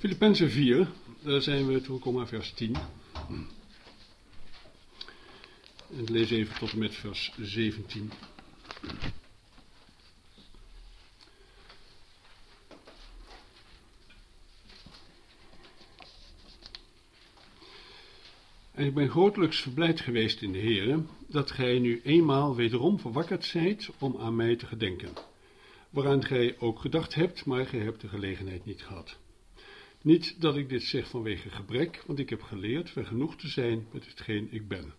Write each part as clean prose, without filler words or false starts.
Filippenzen 4, daar zijn we toegekomen aan vers 10. En ik lees even tot en met vers 17. En ik ben grotelijks verblijd geweest in de Heere, dat gij nu eenmaal wederom verwakkerd zijt om aan mij te gedenken, waaraan gij ook gedacht hebt, maar gij hebt de gelegenheid niet gehad. Niet dat ik dit zeg vanwege gebrek, want ik heb geleerd vergenoegd te zijn met hetgeen ik ben.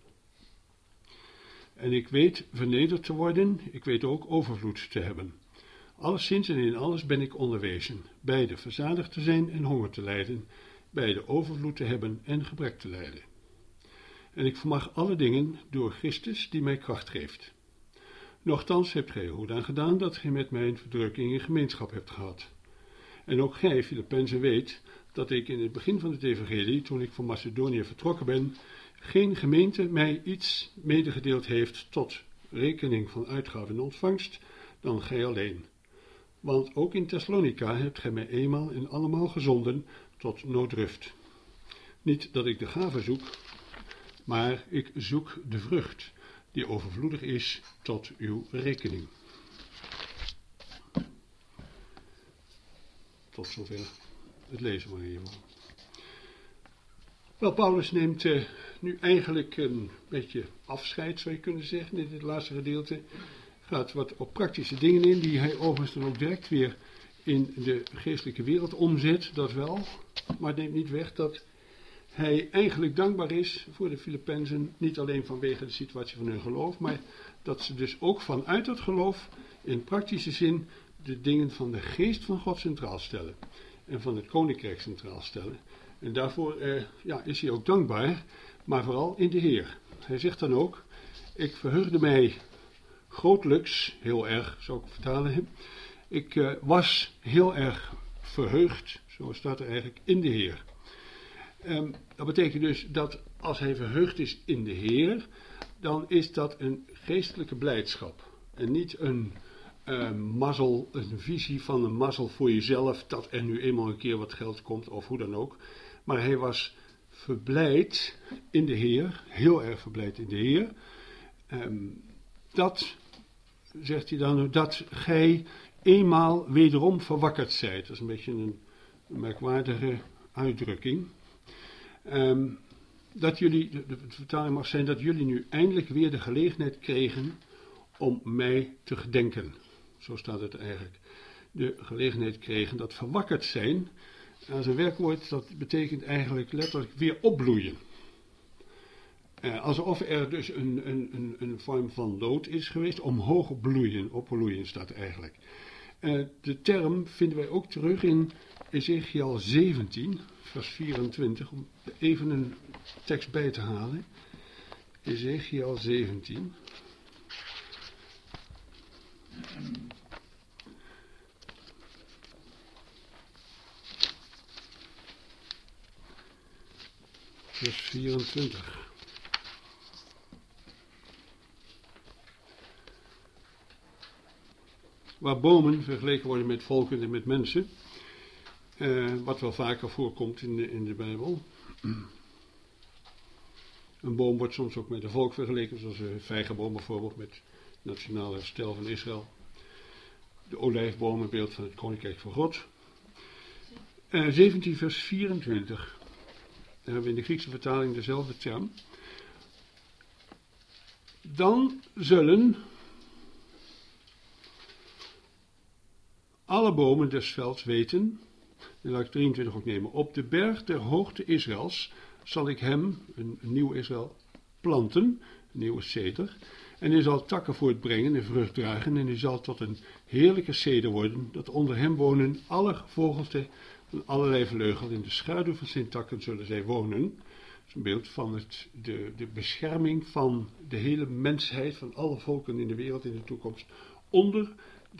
En ik weet vernederd te worden, ik weet ook overvloed te hebben. Alleszins en in alles ben ik onderwezen, beide verzadigd te zijn en honger te lijden, beide overvloed te hebben en gebrek te lijden. En ik vermag alle dingen door Christus die mij kracht geeft. Nochtans hebt gij goed aan gedaan dat gij met mijn verdrukking in gemeenschap hebt gehad. En ook gij, Filippenzen, weet dat ik in het begin van het evangelie, toen ik van Macedonië vertrokken ben, geen gemeente mij iets medegedeeld heeft tot rekening van uitgave en ontvangst, dan gij alleen. Want ook in Thessalonica hebt gij mij eenmaal en allemaal gezonden tot nooddruft. Niet dat ik de gave zoek, maar ik zoek de vrucht die overvloedig is tot uw rekening. Tot zover het lezen van hiervan. Wel, Paulus neemt nu eigenlijk een beetje afscheid, zou je kunnen zeggen, in dit laatste gedeelte. Gaat wat op praktische dingen in, die hij overigens dan ook direct weer in de geestelijke wereld omzet, dat wel. Maar het neemt niet weg dat hij eigenlijk dankbaar is voor de Filippenzen, niet alleen vanwege de situatie van hun geloof, maar dat ze dus ook vanuit dat geloof in praktische zin de dingen van de geest van God centraal stellen en van het koninkrijk centraal stellen. En daarvoor is hij ook dankbaar, maar vooral in de Heer. Hij zegt dan ook, ik verheugde mij grotelijks, heel erg zou ik vertalen, ik was heel erg verheugd, zo staat er eigenlijk, in de Heer. Dat betekent dus dat als hij verheugd is in de Heer, dan is dat een geestelijke blijdschap. En niet een mazzel, een visie van een mazzel voor jezelf, dat er nu eenmaal een keer wat geld komt, of hoe dan ook. Maar hij was verblijd in de Heer, heel erg verblijd in de Heer. Dat, zegt hij dan, dat gij eenmaal wederom verwakkerd zijt. Dat is een beetje een merkwaardige uitdrukking. Dat jullie, de vertaling mag zijn, dat jullie nu eindelijk weer de gelegenheid kregen om mij te gedenken. Zo staat het eigenlijk. De gelegenheid kregen, dat verwakkerd zijn, als een werkwoord, dat betekent eigenlijk letterlijk weer opbloeien. Alsof er dus een vorm van dood is geweest, omhoog bloeien, opbloeien staat eigenlijk. De term vinden wij ook terug in Ezechiel 17, vers 24, om even een tekst bij te halen. Ezechiel 17. Vers 24. Waar bomen vergeleken worden met volken en met mensen. Wat wel vaker voorkomt in de Bijbel. Een boom wordt soms ook met een volk vergeleken, zoals een vijgenboom bijvoorbeeld met het nationale herstel van Israël. De olijfboom, een beeld van het koninkrijk van God. 17 vers 24. Daar hebben we in de Griekse vertaling dezelfde term. Dan zullen alle bomen des velds weten, en laat ik 23 ook nemen, op de berg der hoogte Israëls zal ik hem, een nieuw Israël, planten, een nieuwe ceder, en hij zal takken voortbrengen en vrucht dragen, en hij zal tot een heerlijke ceder worden, dat onder hem wonen alle gevogelte van allerlei vleugel, in de schaduw van zijn takken zullen zij wonen. Dat is een beeld van de bescherming van de hele mensheid, van alle volken in de wereld in de toekomst, onder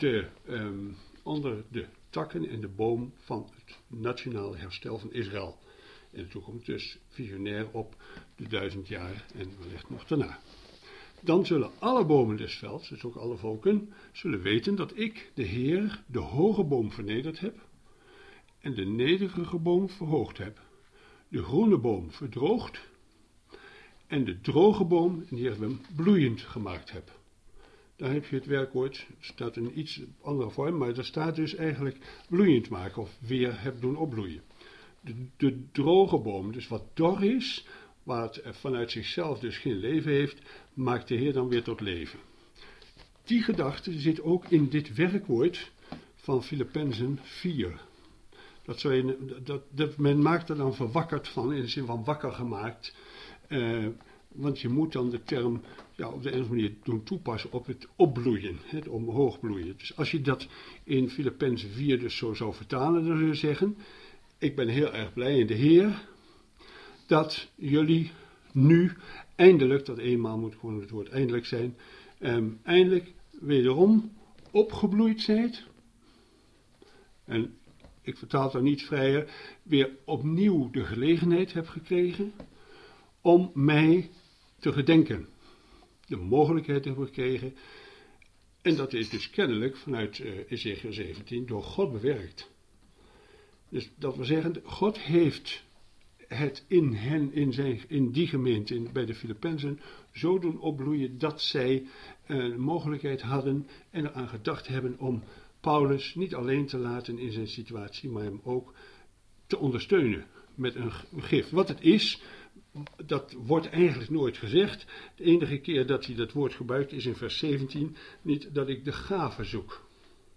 de takken en de boom van het nationale herstel van Israël. In de toekomst dus visionair op de 1000 jaar en wellicht nog daarna. Dan zullen alle bomen des velds, dus ook alle volken, zullen weten dat ik, de Heer, de hoge boom vernederd heb en de nederige boom verhoogd heb, de groene boom verdroogd en de droge boom, en hier hebben we hem, bloeiend gemaakt heb. Daar heb je het werkwoord, het staat in iets andere vorm, maar er staat dus eigenlijk bloeiend maken of weer heb doen opbloeien. De droge boom, dus wat dor is, waar het vanuit zichzelf dus geen leven heeft, maakt de Heer dan weer tot leven. Die gedachte zit ook in dit werkwoord van Filippenzen 4. Men maakt er dan verwakkerd van, in de zin van wakker gemaakt. Want je moet dan de term op de een of andere manier doen toepassen op het opbloeien, het omhoog bloeien. Dus als je dat in Filippenzen 4 dus zo zou vertalen, dan zou je zeggen: ik ben heel erg blij in de Heer dat jullie nu eindelijk, dat eenmaal moet gewoon het woord eindelijk zijn, eindelijk wederom opgebloeid zijt. En ik vertaal het dan niet vrijer, weer opnieuw de gelegenheid heb gekregen om mij te gedenken. De mogelijkheid hebben gekregen. En dat is dus kennelijk vanuit Ezechiel 17 door God bewerkt. Dus dat wil zeggen, God heeft het in hen, in die gemeente, bij de Filippenzen, zo doen opbloeien dat zij de mogelijkheid hadden en eraan gedacht hebben om Paulus niet alleen te laten in zijn situatie, maar hem ook te ondersteunen met een gift. Wat het is, dat wordt eigenlijk nooit gezegd. De enige keer dat hij dat woord gebruikt is in vers 17, niet dat ik de gave zoek.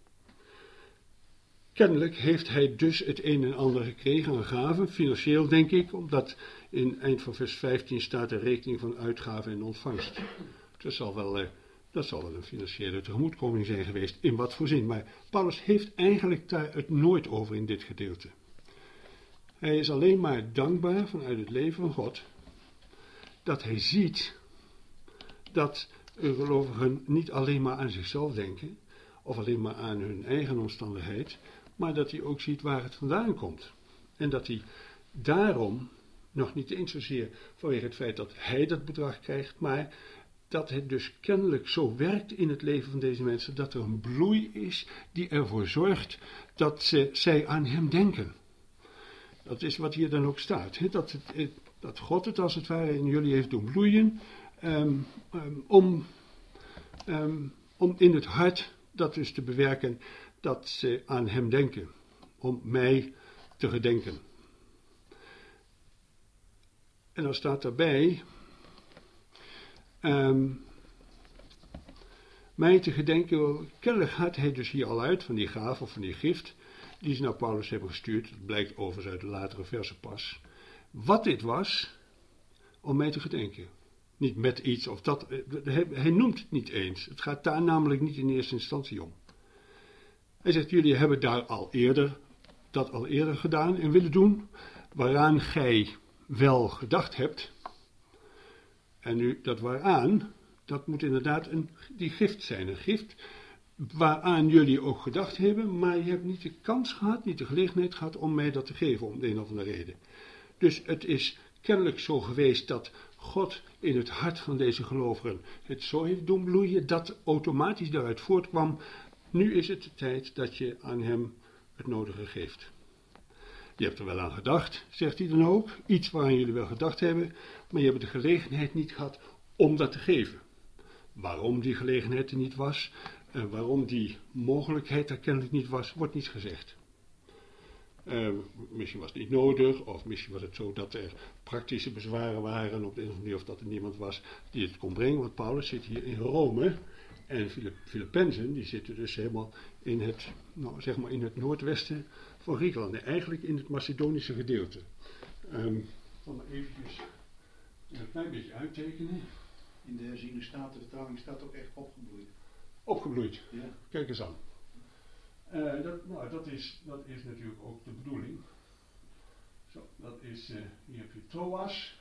Kennelijk heeft hij dus het een en ander gekregen aan gaven, financieel denk ik, omdat in eind van vers 15 staat de rekening van uitgaven en ontvangst. Dat zal wel een financiële tegemoetkoming zijn geweest, in wat voor zin. Maar Paulus heeft eigenlijk daar het nooit over in dit gedeelte. Hij is alleen maar dankbaar vanuit het leven van God, dat hij ziet dat gelovigen niet alleen maar aan zichzelf denken, of alleen maar aan hun eigen omstandigheid, maar dat hij ook ziet waar het vandaan komt. En dat hij daarom, nog niet eens zozeer vanwege het feit dat hij dat bedrag krijgt, maar dat het dus kennelijk zo werkt in het leven van deze mensen, dat er een bloei is die ervoor zorgt dat zij aan hem denken. Dat is wat hier dan ook staat. Hè? Dat God het als het ware in jullie heeft doen bloeien, om in het hart dat dus te bewerken, dat ze aan hem denken, om mij te gedenken. En dan staat daarbij, mij te gedenken, kennelijk gaat hij dus hier al uit van die gave of van die gift, die ze naar Paulus hebben gestuurd. Dat blijkt overigens uit de latere versen pas. Wat dit was, om mij te gedenken. Niet met iets of dat. Hij noemt het niet eens. Het gaat daar namelijk niet in eerste instantie om. Hij zegt, jullie hebben dat al eerder gedaan en willen doen, waaraan gij wel gedacht hebt. En nu, dat waaraan, dat moet inderdaad die gift zijn. Een gift waaraan jullie ook gedacht hebben, maar je hebt niet de kans gehad, niet de gelegenheid gehad om mij dat te geven, om de een of andere reden. Dus het is kennelijk zo geweest dat God in het hart van deze gelovigen het zo heeft doen bloeien, dat automatisch daaruit voortkwam, nu is het de tijd dat je aan hem het nodige geeft. Je hebt er wel aan gedacht, zegt hij dan ook, iets waaraan jullie wel gedacht hebben, maar je hebt de gelegenheid niet gehad om dat te geven. Waarom die gelegenheid er niet was, en waarom die mogelijkheid er kennelijk niet was, wordt niet gezegd. Misschien was het niet nodig, of misschien was het zo dat er praktische bezwaren waren op de een of andere manier, of dat er niemand was die het kon brengen, want Paulus zit hier in Rome en Filippenzen, die zitten dus helemaal in het, in het noordwesten van Griekenland, en eigenlijk in het Macedonische gedeelte. Ik zal maar eventjes een klein beetje uittekenen. In de herziene statenvertaling staat ook echt opgebloeid. Opgebloeid, Ja. Kijk eens aan. Dat is natuurlijk ook de bedoeling. Zo, dat is, hier heb je Troas.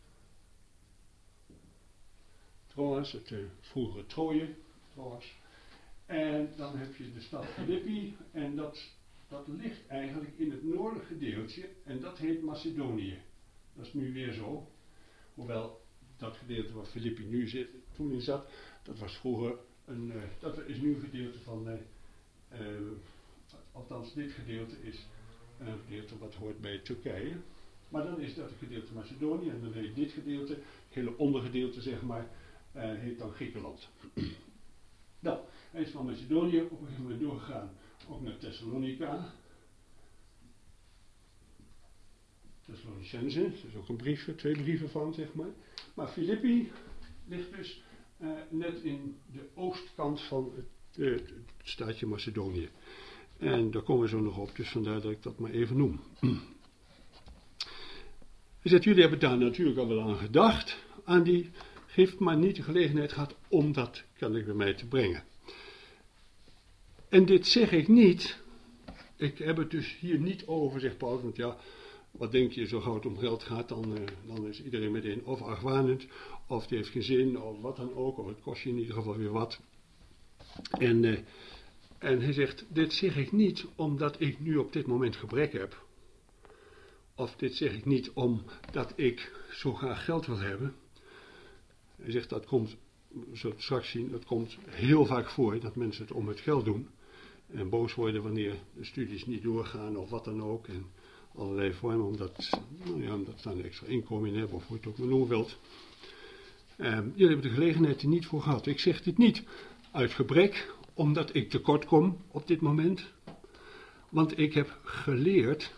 Troas, het vroegere Troje. Troas. En dan heb je de stad Filippi. En dat ligt eigenlijk in het noordelijke gedeeltje. En dat heet Macedonië. Dat is nu weer zo. Hoewel dat gedeelte waar Filippi nu zit, toen in zat, dat was vroeger dat is nu een gedeelte van, althans dit gedeelte is een gedeelte wat hoort bij Turkije. Maar dan is dat het gedeelte Macedonië en dan heet dit gedeelte, het hele ondergedeelte zeg maar, heet dan Griekenland. Nou, hij is van Macedonië op een gegeven moment doorgegaan, ook naar Thessalonica. Thessalonicense, er is ook een brief, 2 brieven van zeg maar. Maar Filippi ligt dus net in de oostkant van het staatje Macedonië. En daar komen we zo nog op, dus vandaar dat ik dat maar even noem. Hij zegt, jullie hebben daar natuurlijk al wel aan gedacht, aan die gift, maar niet de gelegenheid gehad om dat kennelijk bij mij te brengen. En dit zeg ik niet, ik heb het dus hier niet over, zegt Paulus, want ja, wat denk je, zo gauw het om geld gaat, dan is iedereen meteen of argwanend, of die heeft geen zin, of wat dan ook, of het kost je in ieder geval weer wat. En hij zegt, dit zeg ik niet omdat ik nu op dit moment gebrek heb. Of dit zeg ik niet omdat ik zo graag geld wil hebben. Hij zegt, dat komt, we zullen het straks zien, dat komt heel vaak voor dat mensen het om het geld doen. En boos worden wanneer de studies niet doorgaan of wat dan ook. En allerlei vormen, omdat ze een extra inkomen in hebben of hoe je het ook maar noemen wilt. Jullie hebben de gelegenheid er niet voor gehad. Ik zeg dit niet uit gebrek, omdat ik tekort kom op dit moment. Want ik heb geleerd,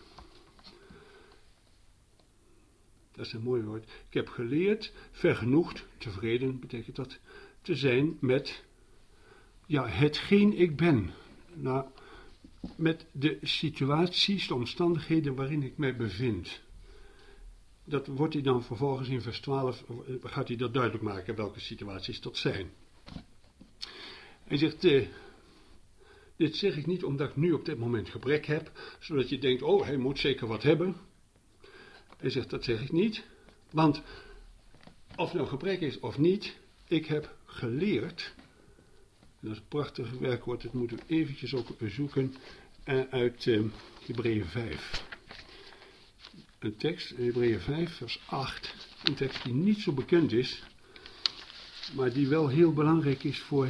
dat is een mooi woord, ik heb geleerd, vergenoegd, tevreden betekent dat, te zijn met hetgeen ik ben. Nou, met de situaties, de omstandigheden waarin ik mij bevind. Dat wordt hij dan vervolgens in vers 12, gaat hij dat duidelijk maken welke situaties dat zijn. Hij zegt, dit zeg ik niet omdat ik nu op dit moment gebrek heb, zodat je denkt, oh, hij moet zeker wat hebben. Hij zegt, dat zeg ik niet, want of nou gebrek is of niet, ik heb geleerd, en dat is een prachtig werkwoord, dat moeten we eventjes ook zoeken uit Hebreeën 5. Een tekst, Hebreeën 5, vers 8, een tekst die niet zo bekend is, maar die wel heel belangrijk is voor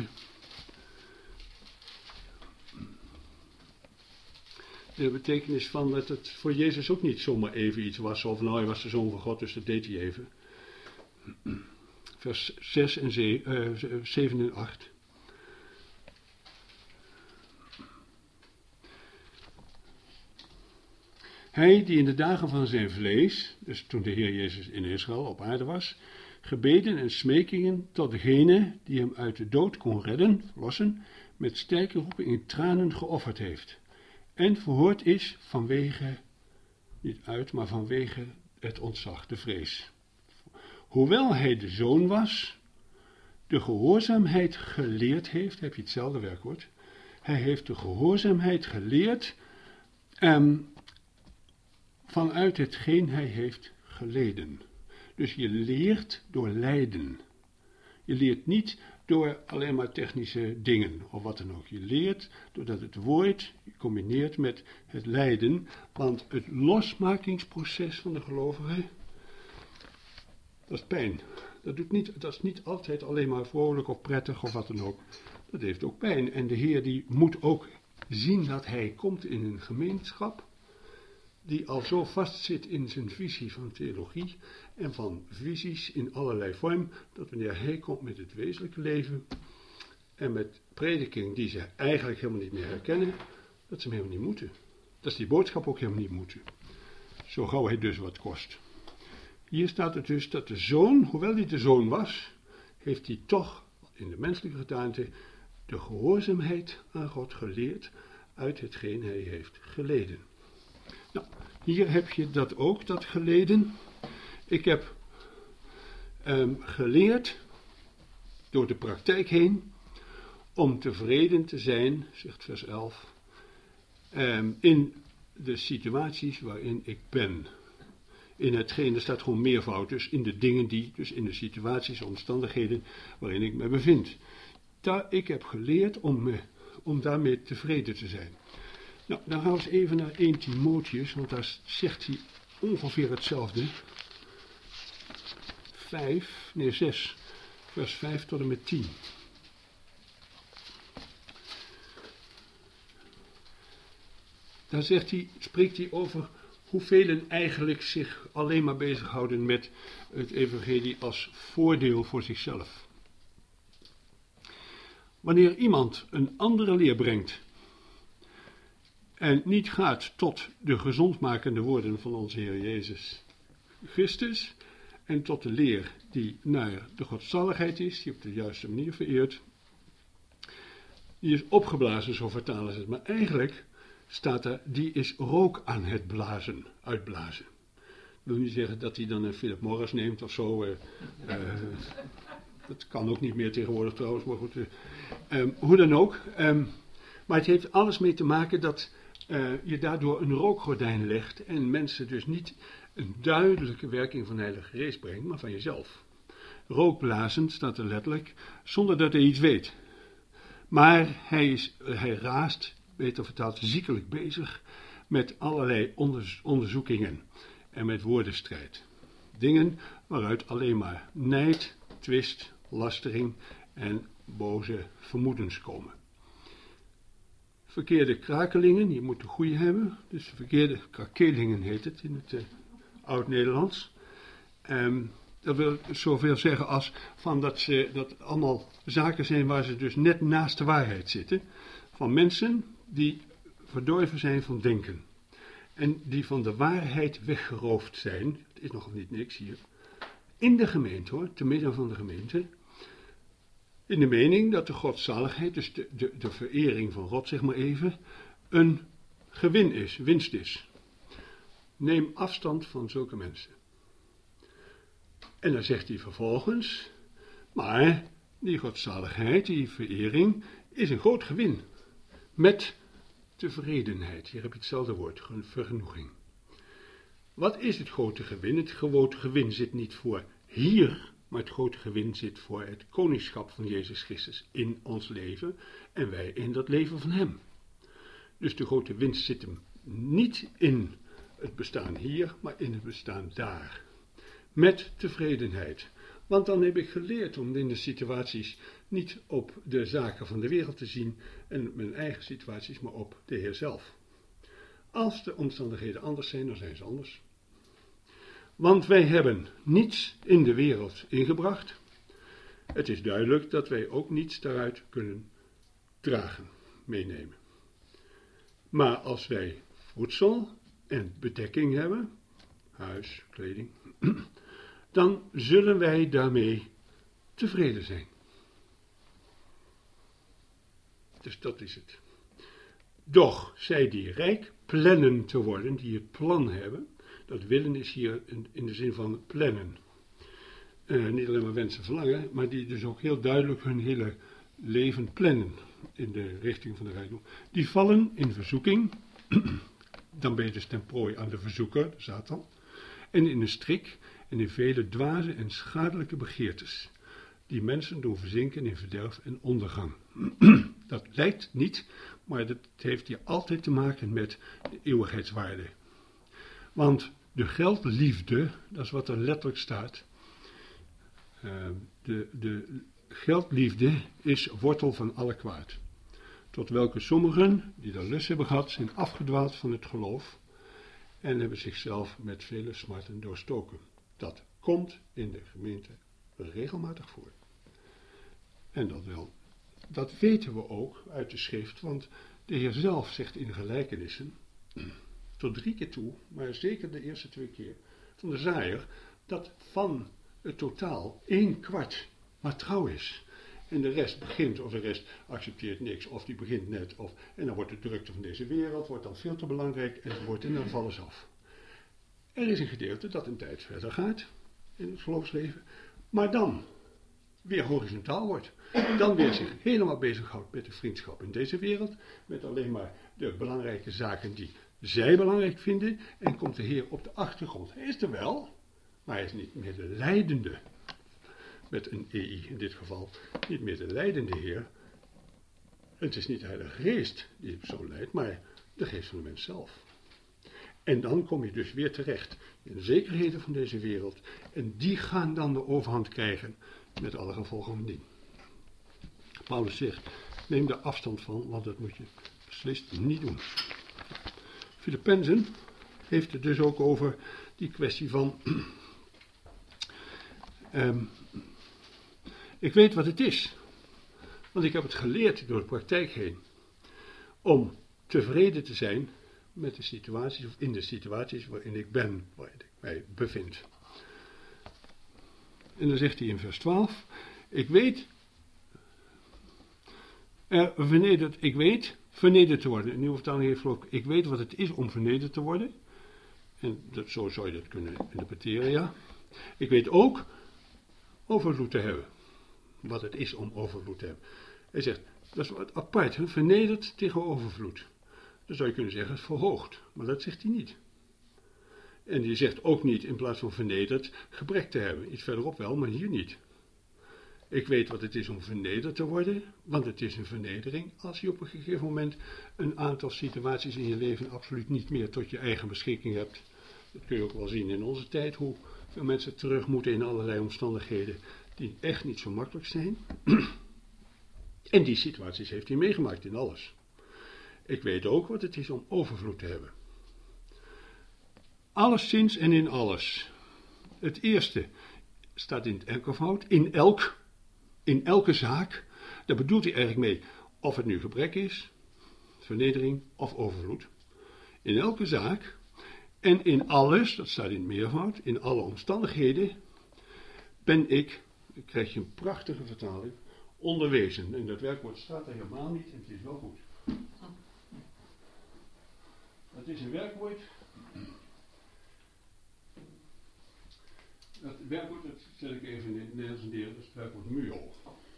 de betekenis van dat het voor Jezus ook niet zomaar even iets was, of nou, hij was de Zoon van God, dus dat deed hij even. Vers 6 en 7 en 8. Hij die in de dagen van zijn vlees, dus toen de Heer Jezus in Israël op aarde was, gebeden en smekingen tot degene die hem uit de dood kon redden, verlossen, met sterke roepen in tranen geofferd heeft. En verhoord is vanwege, niet uit, maar vanwege het ontzag, de vrees. Hoewel hij de zoon was, de gehoorzaamheid geleerd heeft, heb je hetzelfde werkwoord, hij heeft de gehoorzaamheid geleerd vanuit hetgeen hij heeft geleden. Dus je leert door lijden. Je leert niet door alleen maar technische dingen of wat dan ook. Je leert doordat het woord je combineert met het lijden, want het losmakingsproces van de gelovige, dat is pijn. Dat is niet altijd alleen maar vrolijk of prettig of wat dan ook. Dat heeft ook pijn. En de Heer die moet ook zien dat hij komt in een gemeenschap die al zo vastzit in zijn visie van theologie en van visies in allerlei vorm, dat wanneer hij komt met het wezenlijke leven en met prediking die ze eigenlijk helemaal niet meer herkennen, dat ze hem helemaal niet moeten. Dat ze die boodschap ook helemaal niet moeten. Zo gauw hij dus wat kost. Hier staat het dus dat de zoon, hoewel hij de zoon was, heeft hij toch in de menselijke gedaante de gehoorzaamheid aan God geleerd uit hetgeen hij heeft geleden. Nou, hier heb je dat ook, dat geleden. Ik heb geleerd, door de praktijk heen, om tevreden te zijn, zegt vers 11, in de situaties waarin ik ben. In hetgeen, er staat gewoon meervoud, dus in de dingen die, dus in de situaties, omstandigheden waarin ik me bevind. Ik heb geleerd om daarmee tevreden te zijn. Nou, dan gaan we eens even naar 1 Timotheus, want daar zegt hij ongeveer hetzelfde. 6, vers 5 tot en met 10. daar spreekt hij over hoeveel eigenlijk zich alleen maar bezighouden met het evangelie als voordeel voor zichzelf. Wanneer iemand een andere leer brengt en niet gaat tot de gezondmakende woorden van onze Heer Jezus Christus en tot de leer die naar de godzaligheid is, die op de juiste manier vereert, die is opgeblazen, zo vertalen ze het. Maar eigenlijk staat er, die is rook aan het uitblazen. Ik wil niet zeggen dat hij dan een Philip Morris neemt of zo. Dat kan ook niet meer tegenwoordig trouwens, maar goed. Hoe dan ook. Maar het heeft alles mee te maken dat je daardoor een rookgordijn legt en mensen dus niet een duidelijke werking van de Heilige Geest brengt, maar van jezelf. Rookblazen staat er letterlijk, zonder dat hij iets weet. Maar hij raast, beter vertaald, ziekelijk bezig met allerlei onderzoekingen en met woordenstrijd. Dingen waaruit alleen maar nijd, twist, lastering en boze vermoedens komen. Verkeerde krakelingen, je moet de goede hebben, dus verkeerde krakelingen heet het in het Oud-Nederlands. Dat wil zoveel zeggen als van dat allemaal zaken zijn waar ze dus net naast de waarheid zitten. Van mensen die verdorven zijn van denken. En die van de waarheid weggeroofd zijn. Het is nog niet niks hier. In de gemeente hoor, te midden van de gemeente. In de mening dat de godzaligheid, dus de verering van God zeg maar even, een gewin is, winst is. Neem afstand van zulke mensen. En dan zegt hij vervolgens, maar die godzaligheid, die verering, is een groot gewin. Met tevredenheid. Hier heb je hetzelfde woord, vergenoeging. Wat is het grote gewin? Het grote gewin zit niet voor hier, maar het grote gewin zit voor het koningschap van Jezus Christus in ons leven en wij in dat leven van hem. Dus de grote winst zit hem niet in het bestaan hier, maar in het bestaan daar. Met tevredenheid. Want dan heb ik geleerd om in de situaties niet op de zaken van de wereld te zien en mijn eigen situaties, maar op de Heer zelf. Als de omstandigheden anders zijn, dan zijn ze anders. Want wij hebben niets in de wereld ingebracht. Het is duidelijk dat wij ook niets daaruit kunnen dragen, meenemen. Maar als wij voedsel en bedekking hebben, huis, kleding, dan zullen wij daarmee tevreden zijn. Dus dat is het. Doch zij die rijk plannen te worden, die het plan hebben, dat willen is hier in de zin van plannen. Niet alleen maar wensen, verlangen, maar die dus ook heel duidelijk hun hele leven plannen in de richting van de rijkdom. Die vallen in verzoeking, dan ben je dus ten prooi aan de verzoeker, de Satan, en in een strik en in vele dwaze en schadelijke begeertes, die mensen doen verzinken in verderf en ondergang. Dat lijkt niet, maar dat heeft hier altijd te maken met de eeuwigheidswaarde. Want de geldliefde, dat is wat er letterlijk staat, de geldliefde is wortel van alle kwaad. Tot welke sommigen, die daar lust hebben gehad, zijn afgedwaald van het geloof en hebben zichzelf met vele smarten doorstoken. Dat komt in de gemeente regelmatig voor. En dat weten we ook uit de schrift, want de Heer zelf zegt in de gelijkenissen, tot 3 keer toe, maar zeker de eerste 2 keer, van de zaaier, dat van het totaal 1/4 maar trouw is. En de rest begint, of de rest accepteert niks, of die begint net, en dan wordt de drukte van deze wereld wordt dan veel te belangrijk en dan vallen ze af. Er is een gedeelte dat een tijd verder gaat in het geloofsleven, maar dan weer horizontaal wordt. Dan weer zich helemaal bezighoudt met de vriendschap in deze wereld, met alleen maar de belangrijke zaken die zij belangrijk vinden, en komt de Heer op de achtergrond. Hij is er wel, maar hij is niet meer de leidende, met een EI in dit geval, niet meer de leidende Heer. Het is niet de Heilige Geest die het zo leidt, maar de geest van de mens zelf. En dan kom je dus weer terecht in de zekerheden van deze wereld, en die gaan dan de overhand krijgen, met alle gevolgen van dien. Paulus zegt, neem daar afstand van, want dat moet je beslist niet doen. Filippenzen heeft het dus ook over die kwestie van... ik weet wat het is. Want ik heb het geleerd door de praktijk heen. Om tevreden te zijn met de situaties, of in de situaties waarin ik ben, waarin ik mij bevind. En dan zegt hij in vers 12, ik weet vernederd te worden. In de nieuwe vertaling heeft ook, ik weet wat het is om vernederd te worden. En zo zou je dat kunnen interpreteren, ja. Ik weet ook overvloed te hebben. Wat het is om overvloed te hebben. Hij zegt, dat is wat apart, hè? Vernederd tegen overvloed. Dan zou je kunnen zeggen, verhoogd. Maar dat zegt hij niet. En die zegt ook niet, in plaats van vernederd, gebrek te hebben. Iets verderop wel, maar hier niet. Ik weet wat het is om vernederd te worden, want het is een vernedering als je op een gegeven moment een aantal situaties in je leven absoluut niet meer tot je eigen beschikking hebt. Dat kun je ook wel zien in onze tijd, hoe veel mensen terug moeten in allerlei omstandigheden die echt niet zo makkelijk zijn. En die situaties heeft hij meegemaakt in alles. Ik weet ook wat het is om overvloed te hebben. Alleszins en in alles. Het eerste staat in het enkelvoud, in elke zaak. Daar bedoelt hij eigenlijk mee of het nu gebrek is, vernedering of overvloed. In elke zaak en in alles, dat staat in het meervoud, in alle omstandigheden ben ik, dan krijg je een prachtige vertaling, onderwezen. En dat werkwoord staat er helemaal niet en het is wel goed. Dat is een werkwoord. Dat werkwoord, dat zet ik even in het Nederlands neer, dat is het werkwoord muo.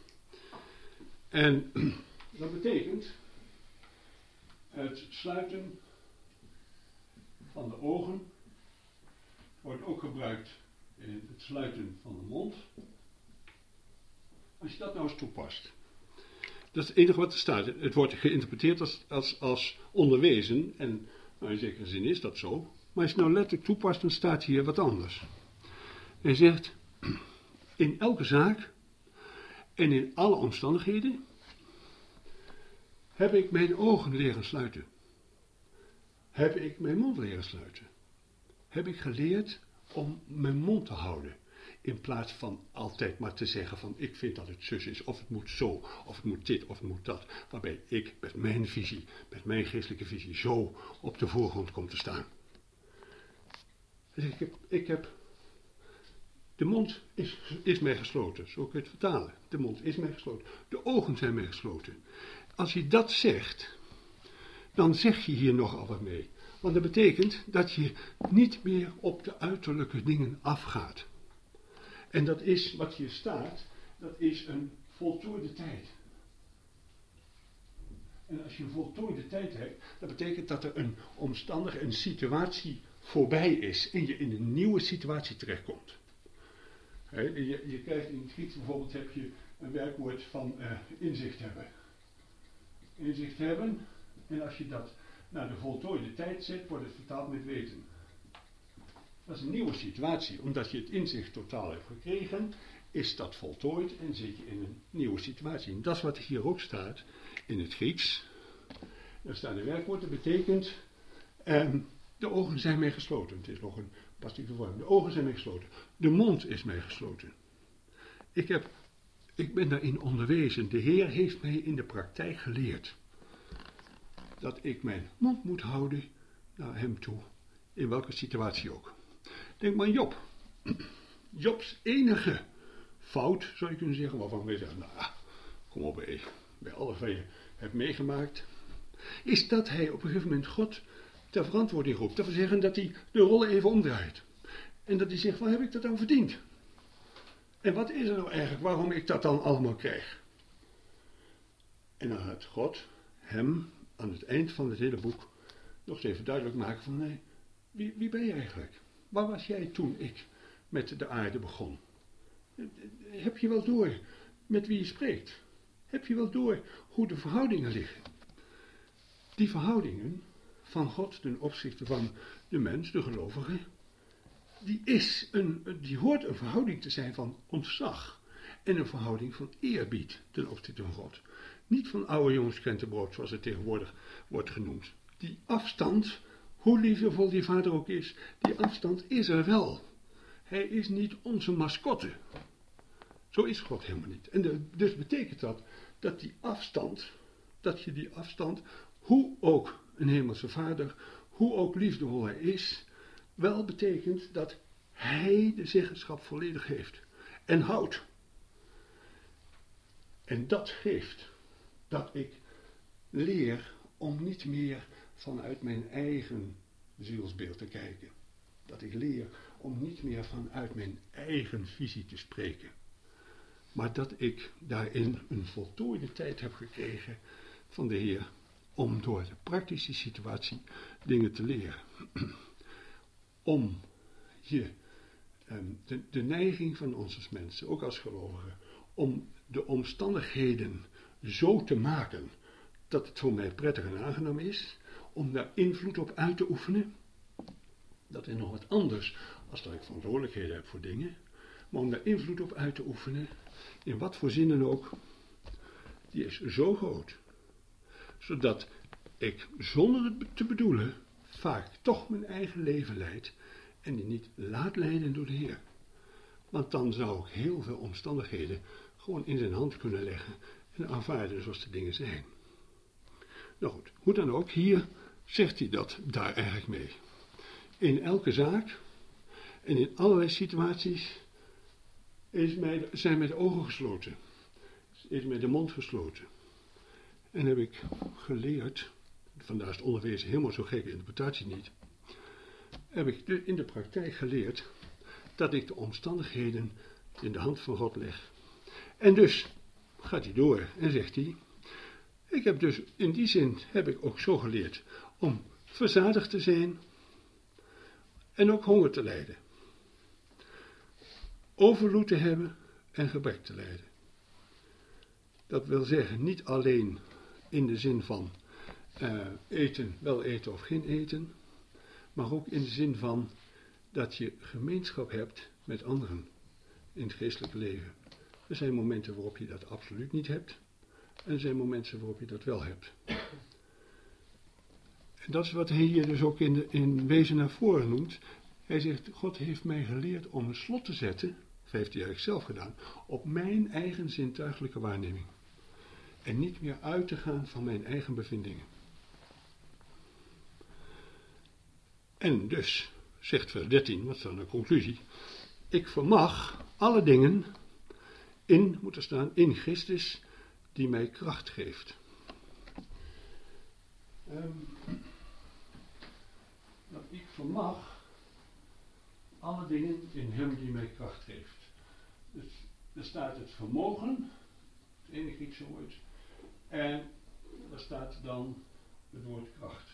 En dat betekent het sluiten van de ogen, wordt ook gebruikt in het sluiten van de mond. Als je dat nou eens toepast. Dat is het enige wat er staat. Het wordt geïnterpreteerd als onderwezen. En nou, in zekere zin is dat zo. Maar als je het nou letterlijk toepast, dan staat hier wat anders. Hij zegt, in elke zaak en in alle omstandigheden heb ik mijn ogen leren sluiten. Heb ik mijn mond leren sluiten. Heb ik geleerd om mijn mond te houden. In plaats van altijd maar te zeggen van ik vind dat het zus is, of het moet zo, of het moet dit, of het moet dat. Waarbij ik met mijn visie, met mijn geestelijke visie zo op de voorgrond kom te staan. Dus de mond is mij gesloten, zo kun je het vertalen. De mond is mij gesloten. De ogen zijn mij gesloten. Als je dat zegt, dan zeg je hier nogal wat mee. Want dat betekent dat je niet meer op de uiterlijke dingen afgaat. En dat is wat hier staat, dat is een voltooide tijd. En als je een voltooide tijd hebt, dat betekent dat er een omstandige, een situatie voorbij is en je in een nieuwe situatie terechtkomt. Je krijgt in het Grieks bijvoorbeeld, heb je een werkwoord van inzicht hebben. Inzicht hebben, en als je dat naar de voltooide tijd zet, wordt het vertaald met weten. Dat is een nieuwe situatie, omdat je het inzicht totaal hebt gekregen, is dat voltooid en zit je in een nieuwe situatie. En dat is wat hier ook staat in het Grieks. Er staat een werkwoord, dat betekent, de ogen zijn mij gesloten. Het is nog een passieve vorm. De ogen zijn mij gesloten. De mond is mij gesloten. Ik ben daarin onderwezen. De Heer heeft mij in de praktijk geleerd dat ik mijn mond moet houden naar hem toe, in welke situatie ook. Denk maar aan Job. Jobs enige fout, zou je kunnen zeggen, waarvan wij zeggen, nou, kom op, bij alles wat je hebt meegemaakt, is dat hij op een gegeven moment God ter verantwoording roept. Dat wil zeggen dat hij de rollen even omdraait. En dat hij zegt, wat heb ik dat dan verdiend? En wat is er nou eigenlijk, waarom ik dat dan allemaal krijg? En dan gaat God hem aan het eind van het hele boek nog eens even duidelijk maken van, nee, wie ben je eigenlijk? Waar was jij toen ik met de aarde begon? Heb je wel door met wie je spreekt? Heb je wel door hoe de verhoudingen liggen? Die verhoudingen van God ten opzichte van de mens, de gelovige, die hoort een verhouding te zijn van ontzag en een verhouding van eerbied ten opzichte van God. Niet van oude jongens krentenbrood, zoals het tegenwoordig wordt genoemd. Die afstand Hoe liefdevol die vader ook is, die afstand is er wel. Hij is niet onze mascotte. Zo is God helemaal niet. En dus betekent dat je die afstand, hoe ook een hemelse vader, hoe ook liefdevol hij is, wel betekent dat hij de zeggenschap volledig heeft en houdt. En dat geeft dat ik leer om niet meer vanuit mijn eigen zielsbeeld te kijken. Dat ik leer om niet meer vanuit mijn eigen visie te spreken. Maar dat ik daarin een voltooide tijd heb gekregen van de Heer om door de praktische situatie dingen te leren. Om je de neiging van ons als mensen, ook als gelovigen, om de omstandigheden zo te maken dat het voor mij prettig en aangenaam is, om daar invloed op uit te oefenen. Dat is nog wat anders als dat ik verantwoordelijkheden heb voor dingen, maar om daar invloed op uit te oefenen, in wat voor zin dan ook, die is zo groot, zodat ik zonder het te bedoelen vaak toch mijn eigen leven leid en die niet laat leiden door de Heer. Want dan zou ik heel veel omstandigheden gewoon in zijn hand kunnen leggen en aanvaarden zoals de dingen zijn. Nou goed, hoe dan ook, hier zegt hij dat daar eigenlijk mee. In elke zaak en in allerlei situaties zijn mij de ogen gesloten, is mij de mond gesloten. En heb ik geleerd, vandaar is het onderwezen helemaal zo gekke interpretatie niet, heb ik in de praktijk geleerd dat ik de omstandigheden in de hand van God leg. En dus gaat hij door en zegt hij, ik heb dus in die zin heb ik ook zo geleerd om verzadigd te zijn en ook honger te lijden. Overvloed te hebben en gebrek te lijden. Dat wil zeggen niet alleen in de zin van eten, wel eten of geen eten, maar ook in de zin van dat je gemeenschap hebt met anderen in het geestelijke leven. Er zijn momenten waarop je dat absoluut niet hebt en er zijn momenten waarop je dat wel hebt. En dat is wat hij hier dus ook in wezen naar voren noemt. Hij zegt, God heeft mij geleerd om een slot te zetten, of heeft hij eigenlijk zelf gedaan, op mijn eigen zintuigelijke waarneming. En niet meer uit te gaan van mijn eigen bevindingen. En dus, zegt vers 13, wat is dan de conclusie? Ik vermag alle dingen moet er staan, in Christus die mij kracht geeft. Ik vermag alle dingen in hem die mij kracht geeft. Dus er staat het vermogen, het ene Griekse woord, en daar staat dan het woord kracht.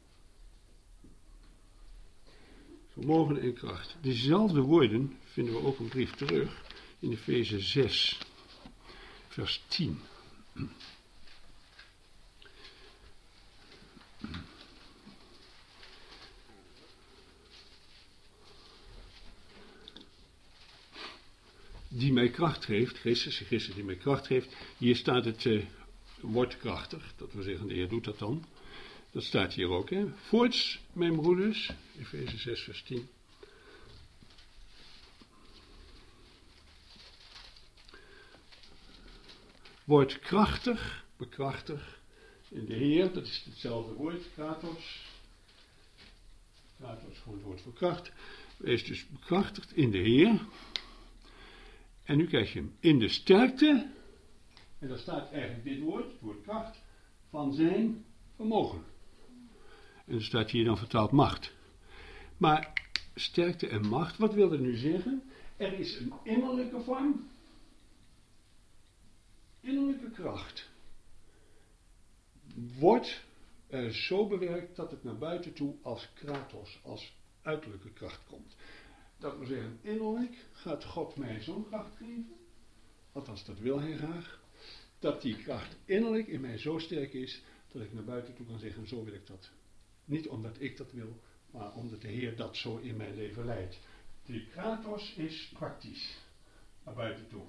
Vermogen en kracht. Diezelfde woorden vinden we ook een brief terug in Efeze 6, vers 10. Die mij kracht geeft, Christus die mij kracht geeft. Hier staat het woord krachtig, dat wil zeggen de Heer doet dat dan. Dat staat hier ook. Hè. Voorts, mijn broeders, Efeze 6 vers 10. Wordt krachtig, bekrachtig in de Heer, dat is hetzelfde woord, kratos. Kratos is gewoon het woord voor kracht. Wees dus bekrachtigd in de Heer. En nu krijg je hem in de sterkte, en daar staat eigenlijk dit woord, het woord kracht, van zijn vermogen. En er staat hier dan vertaald macht. Maar sterkte en macht, wat wil dat nu zeggen? Er is een innerlijke vorm, innerlijke kracht. Wordt zo bewerkt dat het naar buiten toe als kratos, als uiterlijke kracht komt. Dat wil zeggen, innerlijk gaat God mij zo'n kracht geven, althans dat wil hij graag, dat die kracht innerlijk in mij zo sterk is, dat ik naar buiten toe kan zeggen, zo wil ik dat. Niet omdat ik dat wil, maar omdat de Heer dat zo in mijn leven leidt. Die kratos is praktisch, naar buiten toe.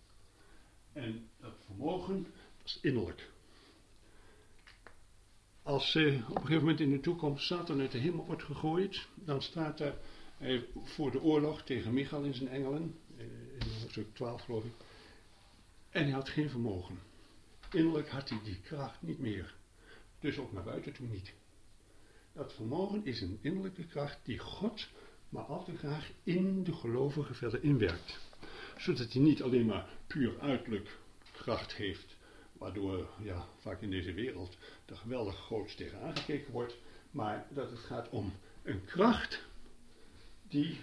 En dat vermogen, dat is innerlijk. als op een gegeven moment in de toekomst Satan uit de hemel wordt gegooid, dan staat er voor de oorlog tegen Michael en zijn engelen, in hoofdstuk 12 geloof ik, en hij had geen vermogen. Innerlijk had hij die kracht niet meer, dus ook naar buiten toe niet. Dat vermogen is een innerlijke kracht die God maar al te graag in de gelovige verder inwerkt. Zodat hij niet alleen maar puur uiterlijk kracht heeft, waardoor vaak in deze wereld er geweldig groots tegen aangekeken wordt, maar dat het gaat om een kracht die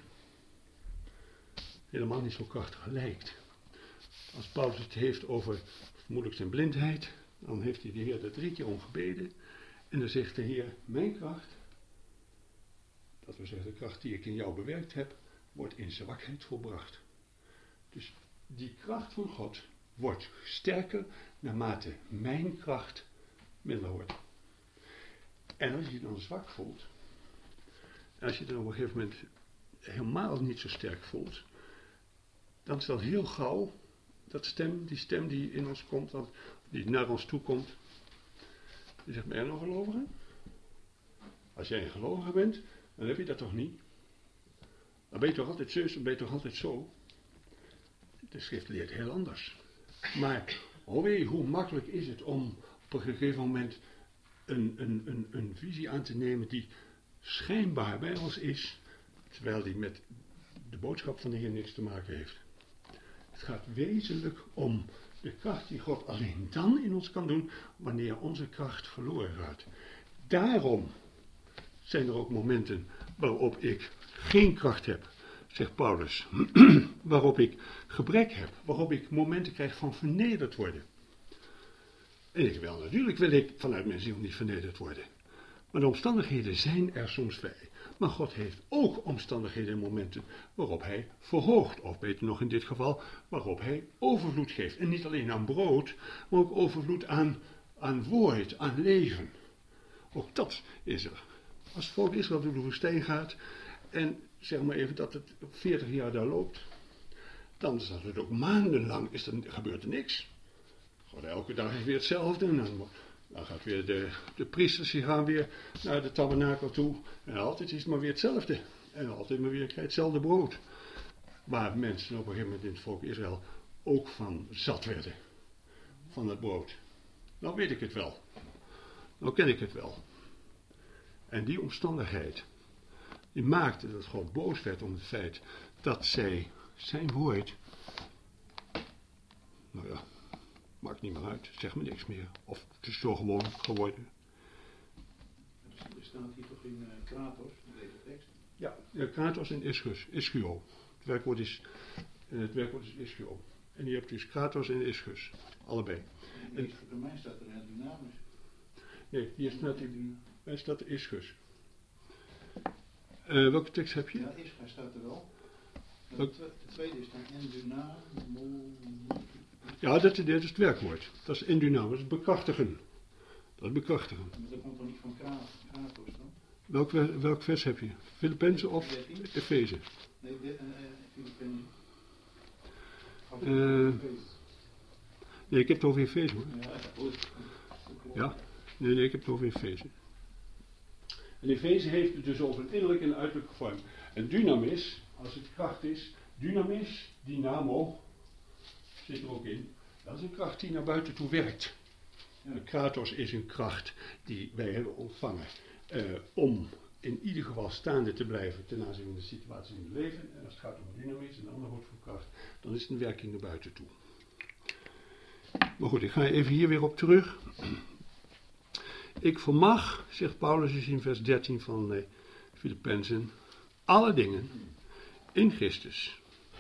helemaal niet zo krachtig lijkt. Als Paulus het heeft over vermoedelijk zijn blindheid, dan heeft hij de Heer er 3 keer om gebeden en dan zegt de Heer, mijn kracht, dat wil zeggen de kracht die ik in jou bewerkt heb, wordt in zwakheid volbracht. Dus die kracht van God wordt sterker naarmate mijn kracht minder wordt. En als je je dan zwak voelt, als je dan op een gegeven moment helemaal niet zo sterk voelt, dan is dat heel gauw die stem die in ons komt, die naar ons toe komt, die zegt, ben jij nog een gelovige? Als jij een gelovige bent, dan heb je dat toch niet? Dan ben je toch altijd zus, dan ben je toch altijd zo? De schrift leert heel anders. Maar, hoe makkelijk is het om op een gegeven moment een visie aan te nemen die schijnbaar bij ons is, terwijl die met de boodschap van de Heer niks te maken heeft. Het gaat wezenlijk om de kracht die God alleen dan in ons kan doen, wanneer onze kracht verloren gaat. Daarom zijn er ook momenten waarop ik geen kracht heb, zegt Paulus. Waarop ik gebrek heb, waarop ik momenten krijg van vernederd worden. En natuurlijk wil ik vanuit mijn ziel niet vernederd worden. Maar de omstandigheden zijn er soms bij. Maar God heeft ook omstandigheden en momenten waarop hij verhoogt. Of beter nog in dit geval, waarop hij overvloed geeft. En niet alleen aan brood, maar ook overvloed aan woord, aan leven. Ook dat is er. Als het volk Israël door de woestijn gaat en zeg maar even dat het 40 jaar daar loopt, dan is het ook maandenlang, gebeurt er niks. Gewoon elke dag is weer hetzelfde. En dan gaat weer de priesters, die gaan weer naar de tabernakel toe. En altijd is het maar weer hetzelfde. En altijd maar weer hetzelfde brood. Waar mensen op een gegeven moment in het volk Israël ook van zat werden. Van het brood. Nou weet ik het wel. Nou ken ik het wel. En die omstandigheid, die maakte dat God boos werd om het feit dat zij zijn woord, maakt niet meer uit, zeg me niks meer. Of het is zo gewoon geworden. Er staat hier toch in Kratos, in deze tekst? Ja, Kratos en Ischio. Het werkwoord is Ischio. En je hebt dus Kratos en Ischus, allebei. En bij mij staat er heel dynamisch. Nee, hier staat de Ischus. Welke tekst heb je? Ja, Ischus staat er wel. De tweede is dan enduna. Ja, dat is het werkwoord. Dat is enduna, dat is bekrachtigen. Maar dat komt toch niet van Kratos dan? Welk vers heb je? Filippenzen of Efeze? Nee, Filippenzen. Nee, ik heb het over Efeze hoor. Ja, goed. Ja? Nee, ik heb het over Efeze. En Efeze heeft het dus over een innerlijke en uiterlijke vorm. En dynamis, als het kracht is, dynamis, dynamo, zit er ook in. Dat is een kracht die naar buiten toe werkt. Ja. Kratos is een kracht die wij hebben ontvangen om in ieder geval staande te blijven ten aanzien van de situatie in het leven. En als het gaat om dynamis, een ander woord voor kracht, dan is het een werking naar buiten toe. Maar goed, ik ga even hier weer op terug. Ik vermag, zegt Paulus dus in vers 13 van Filippenzen, alle dingen in Christus.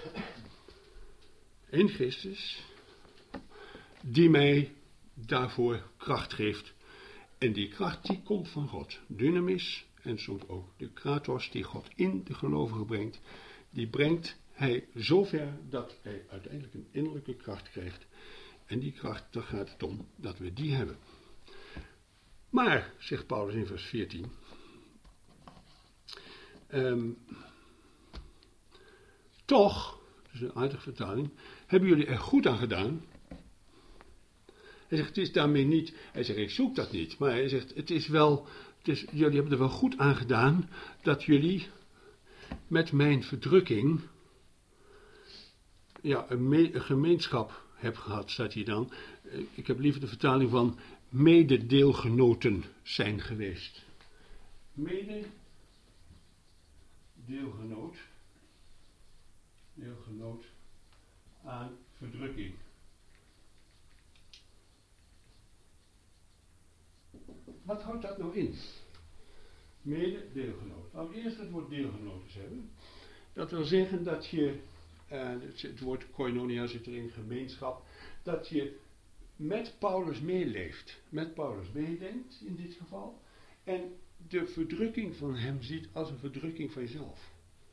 In Christus, die mij daarvoor kracht geeft. En die kracht die komt van God. Dynamis en soms ook de kratos die God in de gelovigen brengt. Die brengt hij zover dat hij uiteindelijk een innerlijke kracht krijgt. En die kracht, daar gaat het om dat we die hebben. Maar, zegt Paulus in vers 14, toch, dat is een aardige vertaling, hebben jullie er goed aan gedaan. Hij zegt, het is daarmee niet, hij zegt, ik zoek dat niet, maar hij zegt, jullie hebben er wel goed aan gedaan dat jullie met mijn verdrukking, ja, een gemeenschap hebben gehad, staat hier dan. Ik heb liever de vertaling van mededeelgenoten zijn geweest. Deelgenoot aan verdrukking. Wat houdt dat nou in? Mededeelgenoot. Laten we eerst het woord deelgenoot eens hebben. Dat wil zeggen dat je, het woord koinonia zit erin, gemeenschap, dat je met Paulus meeleeft, met Paulus meedenkt in dit geval, en de verdrukking van hem ziet als een verdrukking van jezelf.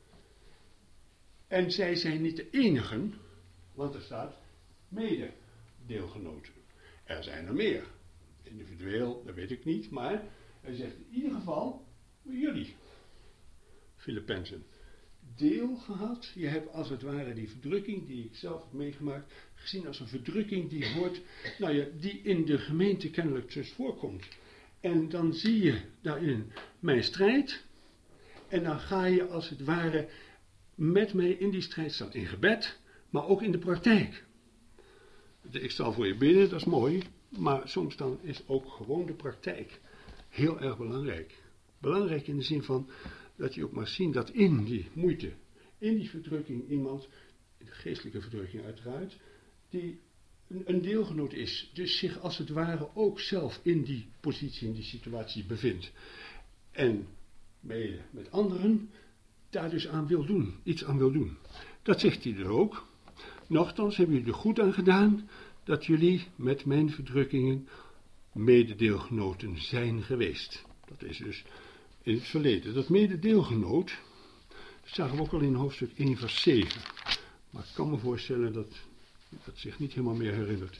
En zij zijn niet de enigen, want er staat mededeelgenoten. Er zijn er meer. Individueel, dat weet ik niet, maar hij zegt in ieder geval, jullie, Filippenzen, deel gehad. Je hebt als het ware die verdrukking die ik zelf heb meegemaakt, gezien als een verdrukking die hoort, die in de gemeente kennelijk dus voorkomt. En dan zie je daarin mijn strijd, en dan ga je als het ware met mij in die strijd staan, in gebed, maar ook in de praktijk. Ik stel voor je bidden, dat is mooi, maar soms dan is ook gewoon de praktijk heel erg belangrijk. Belangrijk in de zin van dat je ook maar zien dat in die moeite, in die verdrukking iemand, in de geestelijke verdrukking uiteraard, die een deelgenoot is, dus zich als het ware ook zelf in die positie, in die situatie bevindt. En mede met anderen daar dus aan wil doen, iets aan wil doen. Dat zegt hij er ook. Nochtans hebben jullie er goed aan gedaan dat jullie met mijn verdrukkingen mededeelgenoten zijn geweest. Dat is dus in het verleden. Dat mededeelgenoot, dat zagen we ook al in hoofdstuk 1 vers 7. Maar ik kan me voorstellen dat dat zich niet helemaal meer herinnert.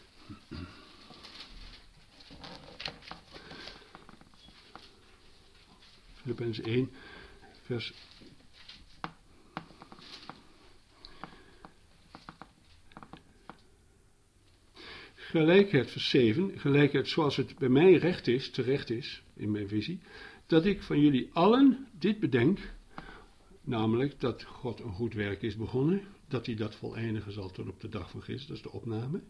Filippenzen 1 vers gelijkheid, vers 7, gelijkheid zoals het bij mij terecht is, in mijn visie, dat ik van jullie allen dit bedenk, namelijk dat God een goed werk is begonnen, dat hij dat voleindigen zal tot op de dag van Christus, dat is de opname.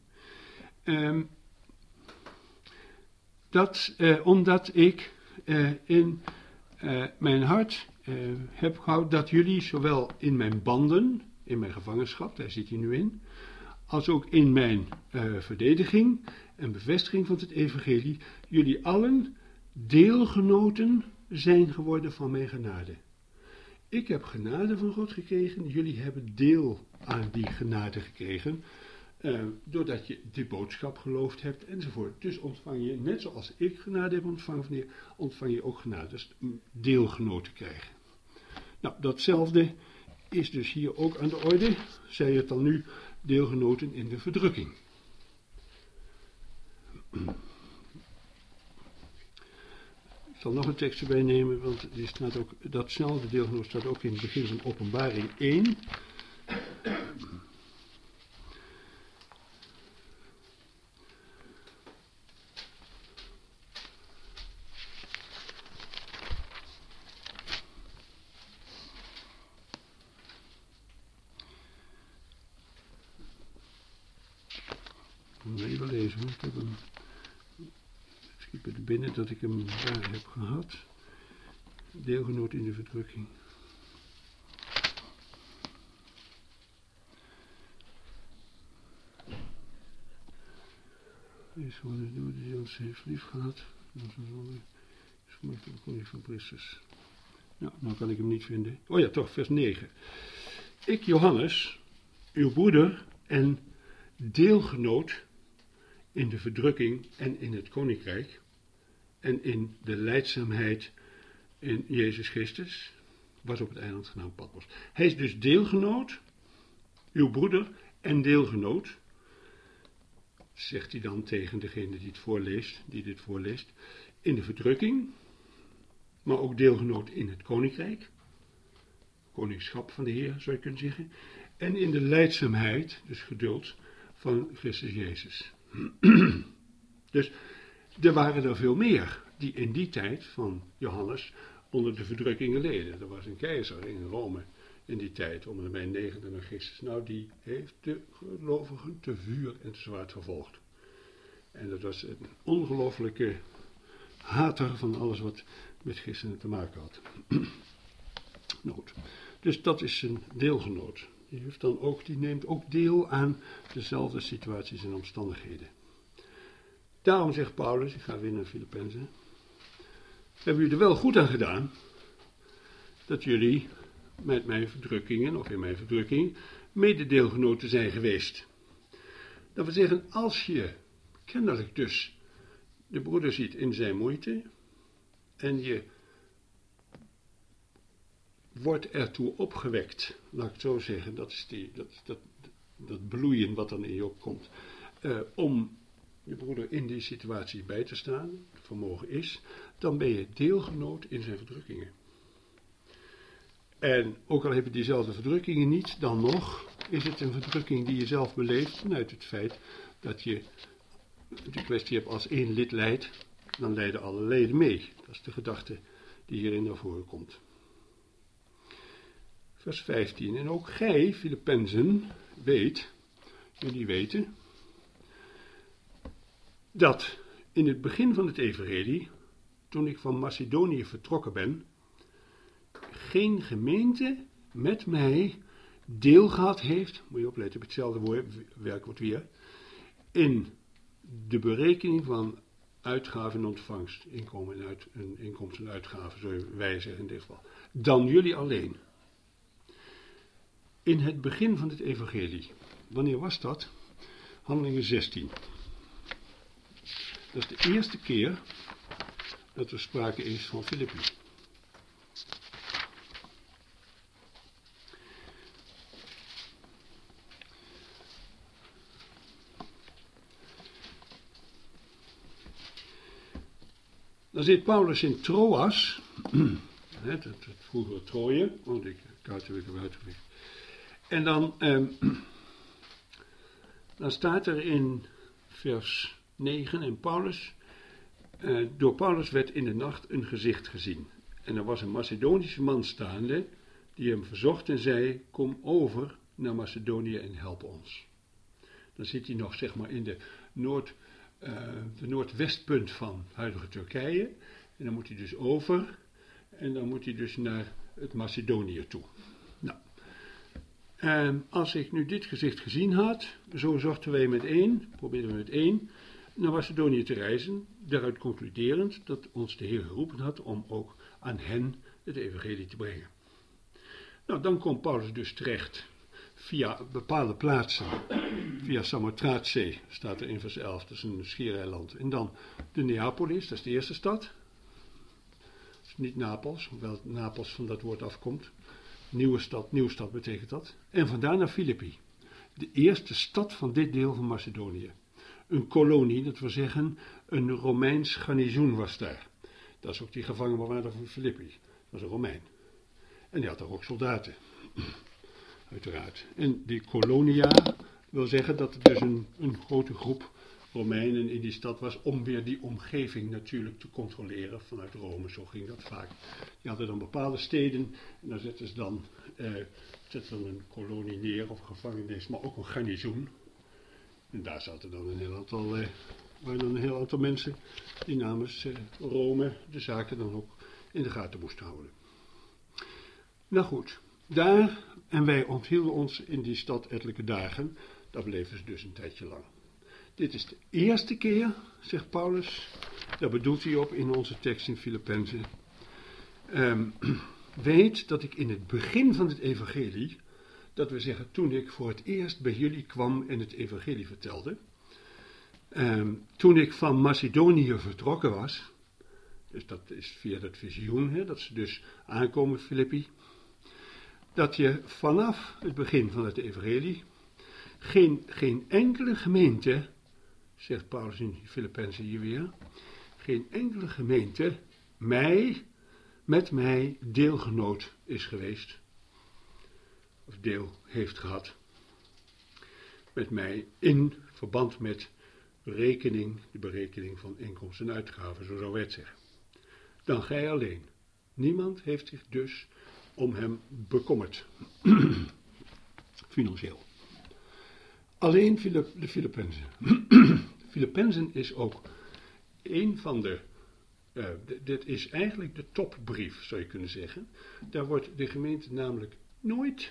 Omdat ik in mijn hart heb gehouden dat jullie zowel in mijn banden, in mijn gevangenschap, daar zit hij nu in, als ook in mijn verdediging en bevestiging van het evangelie, jullie allen deelgenoten zijn geworden van mijn genade. Ik heb genade van God gekregen, jullie hebben deel aan die genade gekregen, doordat je de boodschap geloofd hebt enzovoort. Dus ontvang je, net zoals ik genade heb ontvangen van de Heer, ontvang je ook genade, dus deelgenoten krijgen. Nou, datzelfde is dus hier ook aan de orde, zij het dan nu, deelgenoten in de verdrukking. Ik zal nog een tekst erbij nemen, want die staat ook, datzelfde deelgenoot staat ook in het begin van Openbaring 1. Even lezen, ik heb hem, schiet er binnen dat ik hem daar heb gehad. Deelgenoot in de verdrukking. Is gewoon de die ons heeft lief gehad. Dat is een smartelijk koning van Christus. Nou kan ik hem niet vinden. Oh ja, toch, vers 9. Ik, Johannes, uw broeder en deelgenoot in de verdrukking en in het koninkrijk en in de lijdzaamheid in Jezus Christus, was op het eiland genaamd Patmos. Hij is dus deelgenoot, uw broeder en deelgenoot, zegt hij dan tegen degene die dit voorleest, in de verdrukking, maar ook deelgenoot in het koninkrijk, koningschap van de Heer, zou je kunnen zeggen, en in de lijdzaamheid, dus geduld, van Christus Jezus. Dus er waren er veel meer die in die tijd van Johannes onder de verdrukkingen leden. Er was een keizer in Rome in die tijd, om de 9e na Christus. Nou, die heeft de gelovigen te vuur en te zwaard vervolgd. En dat was een ongelofelijke hater van alles wat met christenen te maken had. Nou goed, dus dat is een deelgenoot. Die neemt ook deel aan dezelfde situaties en omstandigheden. Daarom zegt Paulus, ik ga weer naar Filippenzen, hebben jullie er wel goed aan gedaan dat jullie met mijn verdrukkingen, of in mijn verdrukking, mededeelgenoten zijn geweest. Dat wil zeggen, als je kennelijk dus de broeder ziet in zijn moeite en je wordt ertoe opgewekt, laat ik het zo zeggen, dat is dat bloeien wat dan in je opkomt, om je broeder in die situatie bij te staan, het vermogen is, dan ben je deelgenoot in zijn verdrukkingen. En ook al heb je diezelfde verdrukkingen niet, dan nog is het een verdrukking die je zelf beleeft vanuit het feit dat je de kwestie hebt als één lid lijdt, dan lijden alle leden mee. Dat is de gedachte die hierin naar voren komt. Vers 15. En ook gij, Filippenzen, jullie weten, dat in het begin van het evangelie, toen ik van Macedonië vertrokken ben, geen gemeente met mij deel gehad heeft, moet je opletten op hetzelfde werkwoord weer, in de berekening van uitgaven en ontvangst, inkomsten en uitgaven, zullen wij zeggen in dit geval, dan jullie alleen. In het begin van het evangelie. Wanneer was dat? Handelingen 16. Dat is de eerste keer dat er sprake is van Filippi. Dan zit Paulus in Troas, het vroegere Troje, want ik had het weer uitgelegd. En dan staat er in vers 9, en door Paulus werd in de nacht een gezicht gezien. En er was een Macedonische man staande, die hem verzocht en zei, kom over naar Macedonië en help ons. Dan zit hij nog zeg maar in de noordwestpunt van huidige Turkije. En dan moet hij dus over. En dan moet hij dus naar het Macedonië toe. Nou. Als ik nu dit gezicht gezien had. Zo zochten wij probeerden we met één. Naar Macedonië te reizen. Daaruit concluderend dat ons de Heer geroepen had om ook aan hen het evangelie te brengen. Nou, dan komt Paulus dus terecht. Via bepaalde plaatsen, via Samothrace, staat er in vers 11, dat is een schiereiland. En dan de Neapolis, dat is de eerste stad. Dat is niet Napels, hoewel Napels van dat woord afkomt. Nieuwstad betekent dat. En vandaar naar Filippi, de eerste stad van dit deel van Macedonië. Een kolonie, dat wil zeggen, een Romeins garnizoen was daar. Dat is ook die gevangenbewaarder van Filippi, dat was een Romein. En die had daar ook soldaten. Uiteraard. En die colonia wil zeggen dat er dus een grote groep Romeinen in die stad was om weer die omgeving natuurlijk te controleren vanuit Rome. Zo ging dat vaak. Die hadden dan bepaalde steden en daar zetten ze dan een kolonie neer of gevangenis, maar ook een garnizoen. En daar zaten dan waren dan een heel aantal mensen die namens Rome de zaken dan ook in de gaten moesten houden. Nou goed. Daar, en wij onthielden ons in die stad ettelijke dagen, daar bleven ze dus een tijdje lang. Dit is de eerste keer, zegt Paulus, daar bedoelt hij op in onze tekst in Filippenzen. Weet dat ik in het begin van het evangelie, dat we zeggen toen ik voor het eerst bij jullie kwam en het evangelie vertelde, toen ik van Macedonië vertrokken was, dus dat is via dat visioen, dat ze dus aankomen Filippi, dat je vanaf het begin van het evangelie geen enkele gemeente, zegt Paulus in Filippenzen hier weer, geen enkele gemeente met mij deelgenoot is geweest, of deel heeft gehad, met mij in verband met de berekening van inkomsten en uitgaven, zo zou wij het zeggen. Dan gij alleen. Niemand heeft zich dus om hem bekommerd. Financieel. Alleen de Filippenzen. Filippenzen is ook een van de... dit is eigenlijk de topbrief, zou je kunnen zeggen. Daar wordt de gemeente namelijk nooit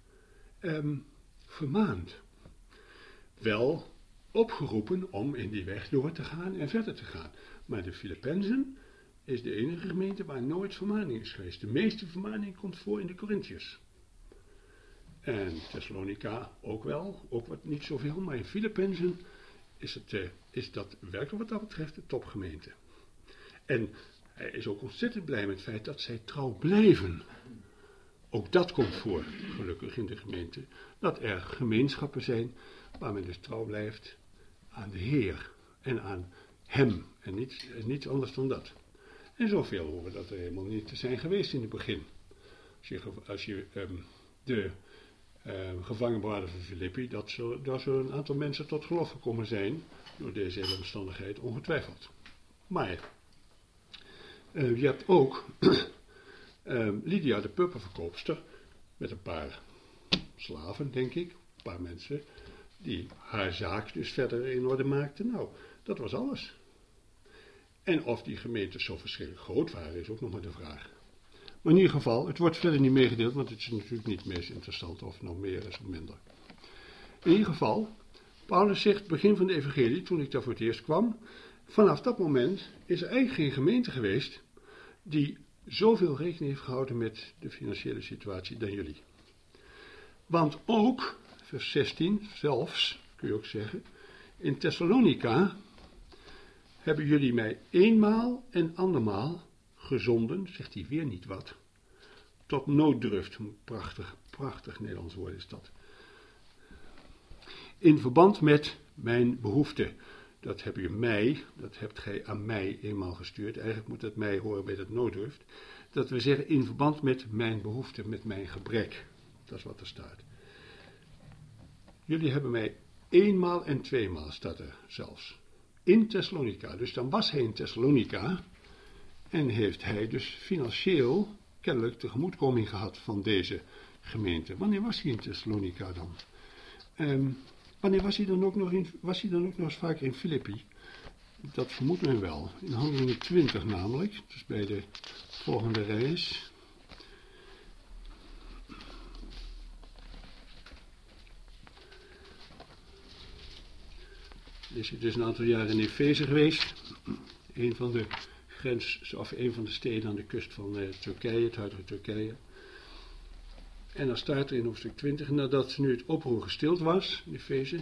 vermaand. Wel opgeroepen om in die weg door te gaan en verder te gaan. Maar de Filippenzen is de enige gemeente waar nooit vermaning is geweest. De meeste vermaning komt voor in de Corinthiërs. En Thessalonica ook wel, ook wat niet zoveel, maar in Filippenzen is dat werkelijk wat dat betreft de topgemeente. En hij is ook ontzettend blij met het feit dat zij trouw blijven. Ook dat komt voor, gelukkig in de gemeente, dat er gemeenschappen zijn waar men dus trouw blijft aan de Heer en aan Hem en niets anders dan dat. En zoveel horen dat er helemaal niet te zijn geweest in het begin. Als je de gevangenbewaarder van Filippi, dat zullen een aantal mensen tot geloof gekomen zijn door deze hele omstandigheid, ongetwijfeld. Maar je hebt ook Lydia de purperverkoopster met een paar slaven, denk ik, een paar mensen die haar zaak dus verder in orde maakten. Nou, dat was alles. En of die gemeentes zo verschillend groot waren, is ook nog maar de vraag. Maar in ieder geval, het wordt verder niet meegedeeld, want het is natuurlijk niet het meest interessant of nog meer is of minder. In ieder geval, Paulus zegt, begin van de evangelie, toen ik daar voor het eerst kwam, vanaf dat moment is er eigenlijk geen gemeente geweest die zoveel rekening heeft gehouden met de financiële situatie dan jullie. Want ook, vers 16, zelfs, kun je ook zeggen, in Thessalonica hebben jullie mij eenmaal en andermaal gezonden, zegt hij weer niet wat, tot nooddruft. Een prachtig Nederlands woord is dat. In verband met mijn behoefte. Dat hebt gij aan mij eenmaal gestuurd. Eigenlijk moet het mij horen bij dat nooddruft. Dat we zeggen in verband met mijn behoefte, met mijn gebrek. Dat is wat er staat. Jullie hebben mij eenmaal en tweemaal, staat er zelfs. In Thessalonica. Dus dan was hij in Thessalonica. En heeft hij dus financieel kennelijk tegemoetkoming gehad van deze gemeente. Wanneer was hij in Thessalonica dan? Wanneer was hij dan ook nog eens vaker in Filippi? Dat vermoedt men wel. In Handelingen 20 namelijk. Dus bij de volgende reis. Is hij dus een aantal jaren in Efeze geweest. Een van de steden aan de kust van Turkije, het huidige Turkije. En dan staat er in hoofdstuk 20, nadat nu het oproer gestild was, in Efeze,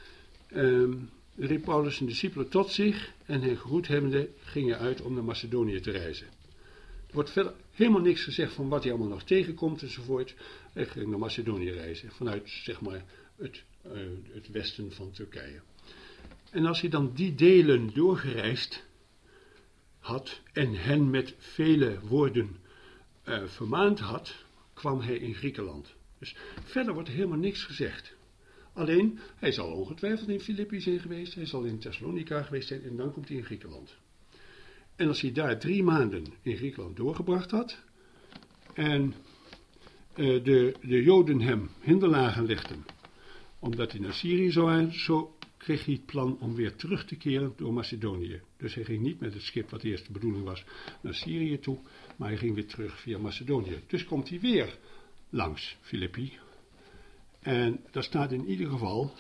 riep Paulus zijn discipelen tot zich en hen gegroet hebbende gingen uit om naar Macedonië te reizen. Er wordt verder helemaal niks gezegd van wat hij allemaal nog tegenkomt enzovoort. Hij ging naar Macedonië reizen, vanuit zeg maar het westen van Turkije. En als hij dan die delen doorgereisd had en hen met vele woorden vermaand had, kwam hij in Griekenland. Dus verder wordt er helemaal niks gezegd. Alleen, hij zal ongetwijfeld in Filippi zijn geweest, hij zal in Thessalonica geweest zijn en dan komt hij in Griekenland. En als hij daar 3 maanden in Griekenland doorgebracht had en de Joden hem hinderlagen legden, omdat hij naar Syrië zou, zo kreeg hij het plan om weer terug te keren door Macedonië. Dus hij ging niet met het schip, wat eerst de bedoeling was, naar Syrië toe, maar hij ging weer terug via Macedonië. Dus komt hij weer langs Filippi. En daar staat in ieder geval,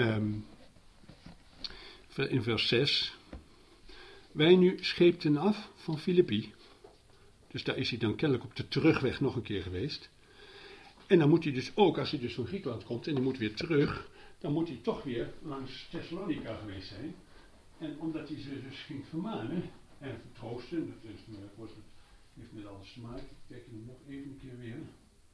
in vers 6, wij nu scheepten af van Filippi. Dus daar is hij dan kennelijk op de terugweg nog een keer geweest. En dan moet hij dus ook, als hij dus van Griekenland komt en hij moet weer terug, dan moet hij toch weer langs Thessalonica geweest zijn. En omdat hij ze dus ging vermanen en vertroosten, dat heeft met alles te maken. Ik teken hem nog even een keer weer.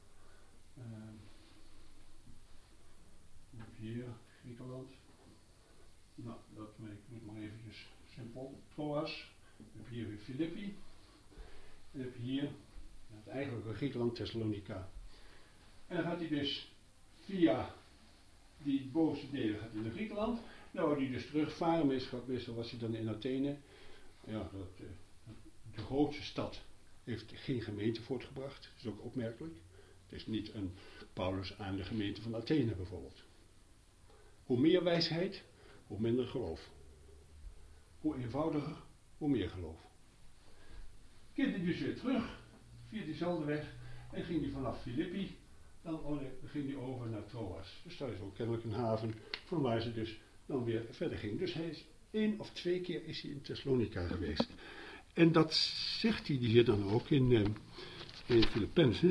Hier, Griekenland. Nou, ik moet maar eventjes simpel. Troas. Ik heb hier weer Filippi. En heb hier, het eigenlijke Griekenland, Thessalonica. En dan gaat hij dus via die bovenste delen gaat hij naar Griekenland. Nou, die dus terugvaren, meestal was hij dan in Athene. Ja, de grootste stad heeft geen gemeente voortgebracht. Dat is ook opmerkelijk. Het is niet een Paulus aan de gemeente van Athene bijvoorbeeld. Hoe meer wijsheid, hoe minder geloof. Hoe eenvoudiger, hoe meer geloof. Keerde dus weer terug, via diezelfde weg, en ging hij vanaf Filippi, dan ging hij over naar Troas. Dus daar is ook kennelijk een haven, van waar ze dus dan weer verder ging. Dus hij is 1 of 2 keer is hij in Thessalonica geweest. En dat zegt hij hier dan ook in Filippenzen.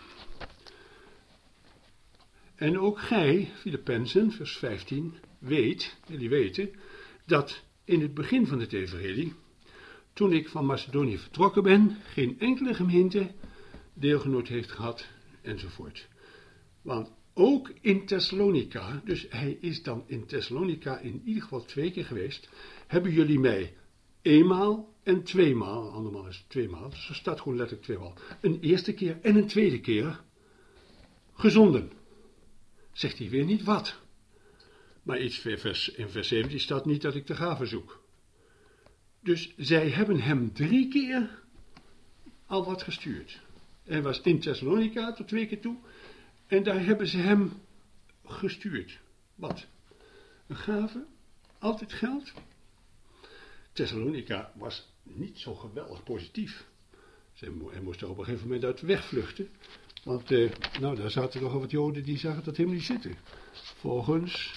En ook gij, Filippenzen, vers 15, jullie weten, dat in het begin van het evangelie, toen ik van Macedonië vertrokken ben, geen enkele gemeente deelgenoot heeft gehad, enzovoort. Want ook in Thessalonica, dus hij is dan in Thessalonica in ieder geval 2 keer geweest, hebben jullie mij eenmaal en 2 maal, andermaal is het 2 maal, dus er staat gewoon letterlijk 2 maal, een eerste keer en een tweede keer gezonden. Zegt hij weer niet wat. Maar in vers 17 staat niet dat ik de gave zoek. Dus zij hebben hem 3 keer al wat gestuurd. Hij was in Thessalonica tot 2 keer toe. En daar hebben ze hem gestuurd. Wat? Een gave? Altijd geld? Thessalonica was niet zo geweldig positief. Hij moest er op een gegeven moment uit wegvluchten. Want daar zaten nogal wat Joden die zagen dat helemaal niet zitten. Volgens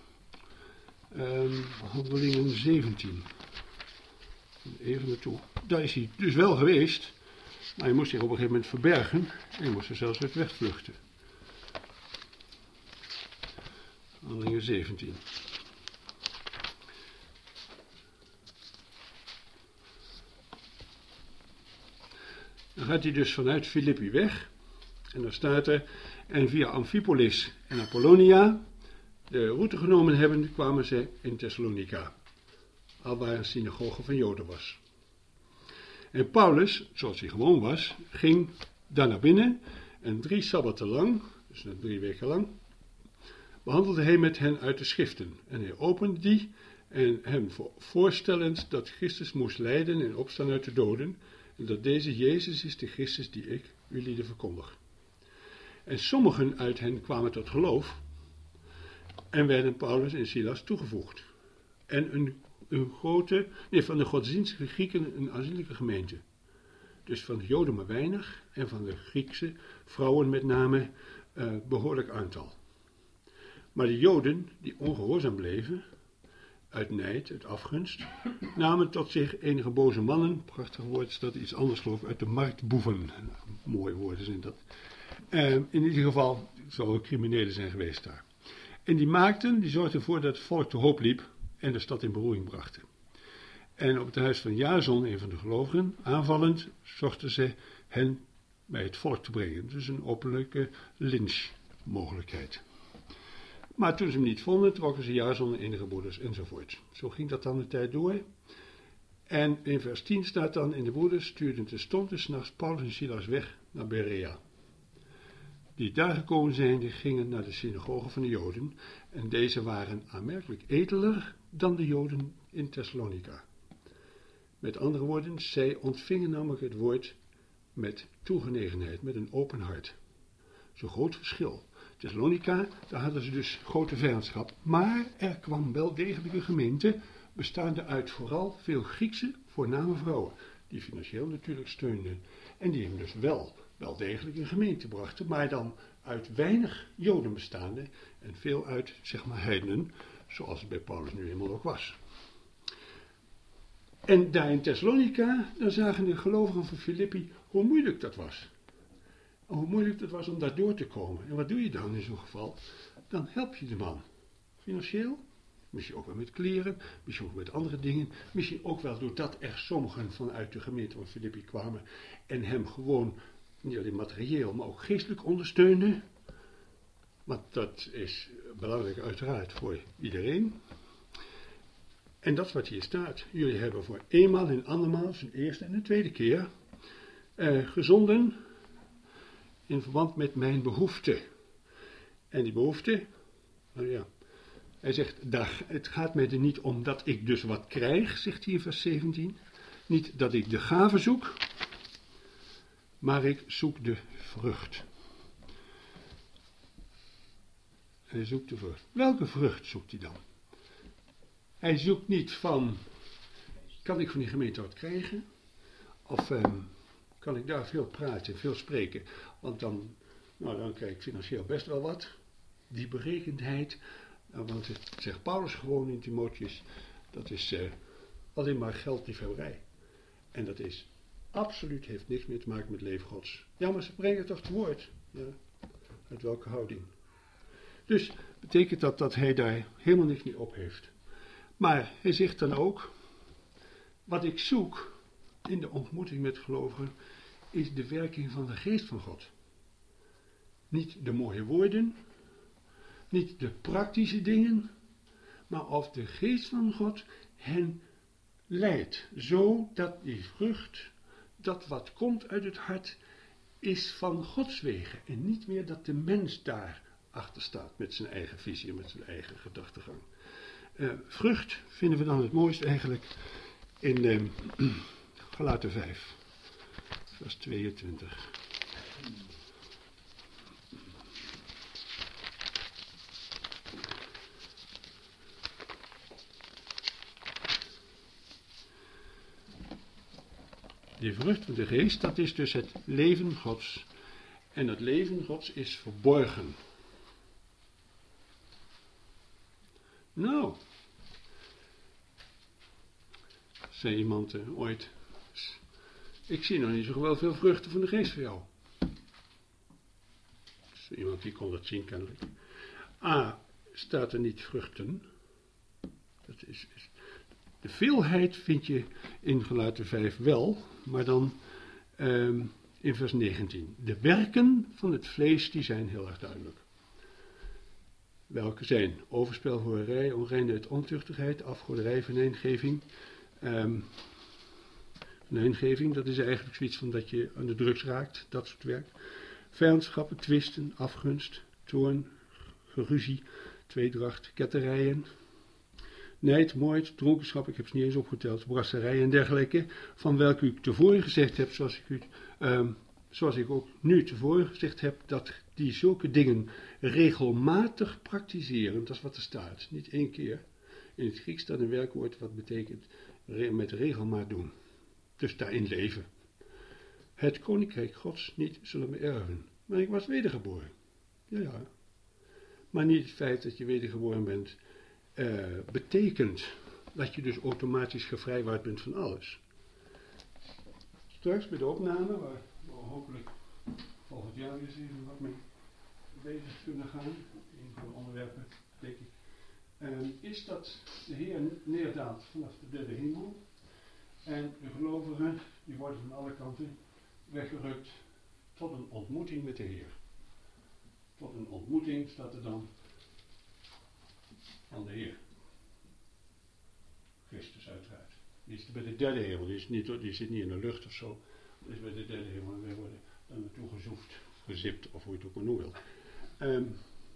Handelingen 17. Even naartoe. Daar is hij dus wel geweest. Maar hij moest zich op een gegeven moment verbergen. En hij moest er zelfs uit wegvluchten. Handelingen 17. Dan gaat hij dus vanuit Filippi weg. En dan staat er, en via Amphipolis en Apollonia de route genomen hebben, kwamen ze in Thessalonica, alwaar een synagoge van Joden was. En Paulus, zoals hij gewoon was, ging daar naar binnen en 3 sabbaten lang, dus 3 weken lang, behandelde hij met hen uit de schriften. En hij opende die en hem voorstellend dat Christus moest lijden en opstaan uit de doden, en dat deze Jezus is de Christus die ik jullie verkondig. En sommigen uit hen kwamen tot geloof en werden Paulus en Silas toegevoegd. En van de godsdienstige Grieken een aanzienlijke gemeente. Dus van de Joden maar weinig en van de Griekse vrouwen met name behoorlijk aantal. Maar de Joden die ongehoorzaam bleven, uit nijd, uit afgunst, namen tot zich enige boze mannen, prachtig woord is dat, iets anders geloof ik, uit de marktboeven. Mooie woorden zijn dat. In ieder geval, het zullen criminelen zijn geweest daar. En die zorgden ervoor dat het volk te hoop liep en de stad in beroering brachten. En op het huis van Jason, een van de gelovigen, aanvallend, zochten ze hen bij het volk te brengen. Dus een openlijke lynchmogelijkheid. Maar toen ze hem niet vonden, trokken ze Jason, enige broeders enzovoort. Zo ging dat dan de tijd door. En in vers 10 staat dan, in de broeders stuurden terstond 's nachts Paulus en Silas weg naar Berea. Die daar gekomen zijnde gingen naar de synagoge van de Joden, en deze waren aanmerkelijk edeler dan de Joden in Thessalonica. Met andere woorden, zij ontvingen namelijk het woord met toegenegenheid, met een open hart. Zo'n groot verschil. Thessalonica, daar hadden ze dus grote vijandschap, maar er kwam wel degelijk een gemeente, bestaande uit vooral veel Griekse, voorname vrouwen, die financieel natuurlijk steunden. En die hem dus wel degelijk een gemeente brachten, maar dan uit weinig Joden bestaande en veel uit, zeg maar, heidenen, zoals het bij Paulus nu eenmaal ook was. En daar in Thessalonica, dan zagen de gelovigen van Filippi hoe moeilijk dat was. En hoe moeilijk het was om daar door te komen. En wat doe je dan in zo'n geval? Dan help je de man. Financieel, misschien ook wel met kleren, misschien ook met andere dingen. Misschien ook wel doordat er sommigen vanuit de gemeente van Filippi kwamen en hem gewoon niet alleen materieel, maar ook geestelijk ondersteunden. Want dat is belangrijk uiteraard voor iedereen. En dat is wat hier staat. Jullie hebben voor eenmaal en andermaal, zijn eerste en de tweede keer, gezonden in verband met mijn behoefte. En die behoefte, nou ja, Hij zegt, het gaat mij er niet om dat ik dus wat krijg, zegt hij in vers 17. Niet dat ik de gave zoek, maar ik zoek de vrucht. Hij zoekt de vrucht. Welke vrucht zoekt hij dan? Hij zoekt niet van, kan ik van die gemeente wat krijgen? Of kan ik daar veel praten, veel spreken? Want dan krijg ik financieel best wel wat. Die berekendheid, want het zegt Paulus gewoon in Timotheus, dat is alleen maar geldliefhebberij. En dat is absoluut, heeft niks meer te maken met het leven Gods. Ja, maar ze brengen toch het woord. Ja, uit welke houding? Dus betekent dat hij daar helemaal niks meer op heeft. Maar hij zegt dan ook, wat ik zoek in de ontmoeting met gelovigen, is de werking van de geest van God. Niet de mooie woorden, niet de praktische dingen, maar of de geest van God hen leidt, zodat die vrucht, dat wat komt uit het hart, is van Gods wegen en niet meer dat de mens daar achter staat met zijn eigen visie en met zijn eigen gedachtegang. Vrucht vinden we dan het mooist eigenlijk in Galaten 5, vers 22. Die vrucht van de geest, dat is dus het leven Gods. En dat leven Gods is verborgen. Nou, zei iemand ooit, ik zie nog niet zo wel veel vruchten van de geest voor jou. Dus iemand die kon dat zien kennelijk. Staat er niet vruchten. Dat is de veelheid vind je in Galaten 5 wel, maar dan in vers 19. De werken van het vlees, die zijn heel erg duidelijk. Welke zijn? Overspel, hoererij, onreinheid, ontuchtigheid, afgoderij, veneengeving. Veneengeving, dat is eigenlijk zoiets van dat je aan de drugs raakt, dat soort werk. Vijandschappen, twisten, afgunst, toorn, geruzie, tweedracht, ketterijen. Nijd, moord, dronkenschap, ik heb ze niet eens opgeteld, brasserij en dergelijke, van welke ik tevoren gezegd heb, zoals ik ook nu tevoren gezegd heb, dat die zulke dingen regelmatig praktiseren, dat is wat er staat, niet één keer. In het Grieks staat een werkwoord wat betekent met regelmaat doen, dus daarin leven. Het koninkrijk Gods niet zullen beërven, maar ik was wedergeboren. Ja. Maar niet het feit dat je wedergeboren bent, betekent dat je dus automatisch gevrijwaard bent van alles. Straks bij de opname, waar we hopelijk volgend jaar weer eens even wat mee bezig kunnen gaan, een van de onderwerpen, denk ik, is dat de Heer neerdaalt vanaf de derde hemel en de gelovigen, die worden van alle kanten weggerukt tot een ontmoeting met de Heer. Tot een ontmoeting staat er dan van de Heer. Christus uiteraard. Die is bij de derde hemel, die zit niet in de lucht of zo. Die is bij de derde hemel en wij worden daar naartoe gezoefd, gezipt of hoe je het ook maar noemen wil.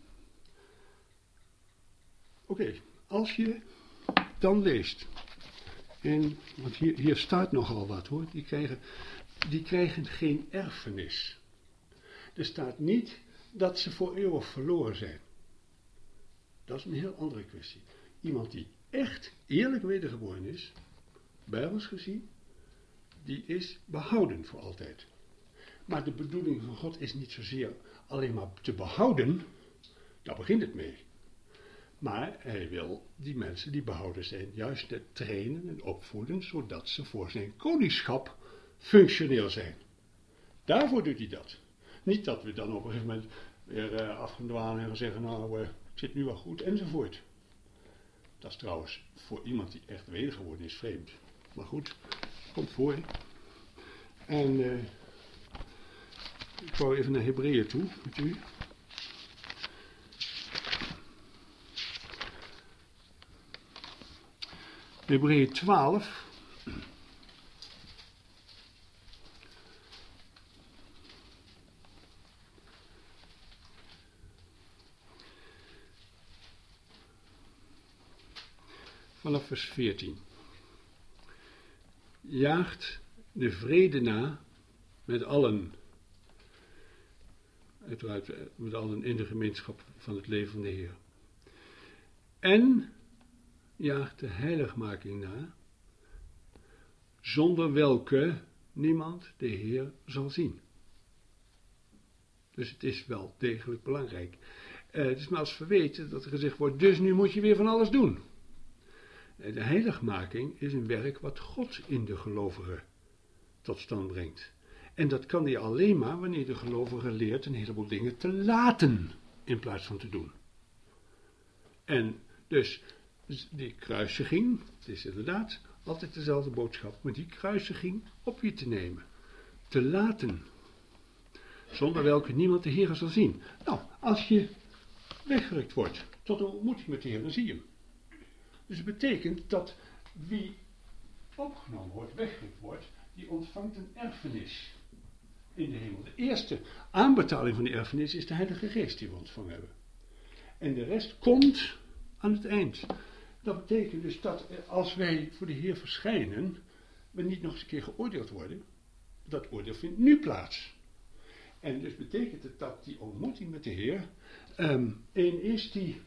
Oké, als je dan leest, want hier staat nogal wat hoor, die krijgen geen erfenis. Er staat niet dat ze voor eeuwig verloren zijn. Dat is een heel andere kwestie. Iemand die echt eerlijk wedergeboren is, bijbels gezien, die is behouden voor altijd. Maar de bedoeling van God is niet zozeer alleen maar te behouden, daar begint het mee. Maar hij wil die mensen die behouden zijn juist trainen en opvoeden, zodat ze voor zijn koningschap functioneel zijn. Daarvoor doet hij dat. Niet dat we dan op een gegeven moment weer af gaan dwalen en gaan zeggen, nou, het zit nu wel goed, enzovoort. Dat is trouwens voor iemand die echt wedergeboren is vreemd. Maar goed, komt voor. En ik wou even naar Hebreeën toe met u. Hebreeën 12. vanaf vers 14. Jaagt de vrede na met allen. Uiteraard met allen in de gemeenschap van het leven van de Heer. En jaagt de heiligmaking na, zonder welke niemand de Heer zal zien. Dus het is wel degelijk belangrijk. Het is maar als verweten dat er gezegd wordt, dus nu moet je weer van alles doen. De heiligmaking is een werk wat God in de gelovige tot stand brengt. En dat kan hij alleen maar wanneer de gelovige leert een heleboel dingen te laten in plaats van te doen. En dus die kruisiging, het is inderdaad altijd dezelfde boodschap, maar die kruisiging op je te nemen, te laten, zonder welke niemand de Heer zal zien. Nou, als je weggerukt wordt tot een ontmoeting met de Heer, dan zie je hem. Dus het betekent dat wie opgenomen wordt, weggerukt wordt, die ontvangt een erfenis in de hemel. De eerste aanbetaling van die erfenis is de Heilige Geest die we ontvangen hebben. En de rest komt aan het eind. Dat betekent dus dat als wij voor de Heer verschijnen, we niet nog eens een keer geoordeeld worden. Dat oordeel vindt nu plaats. En dus betekent het dat die ontmoeting met de Heer een is die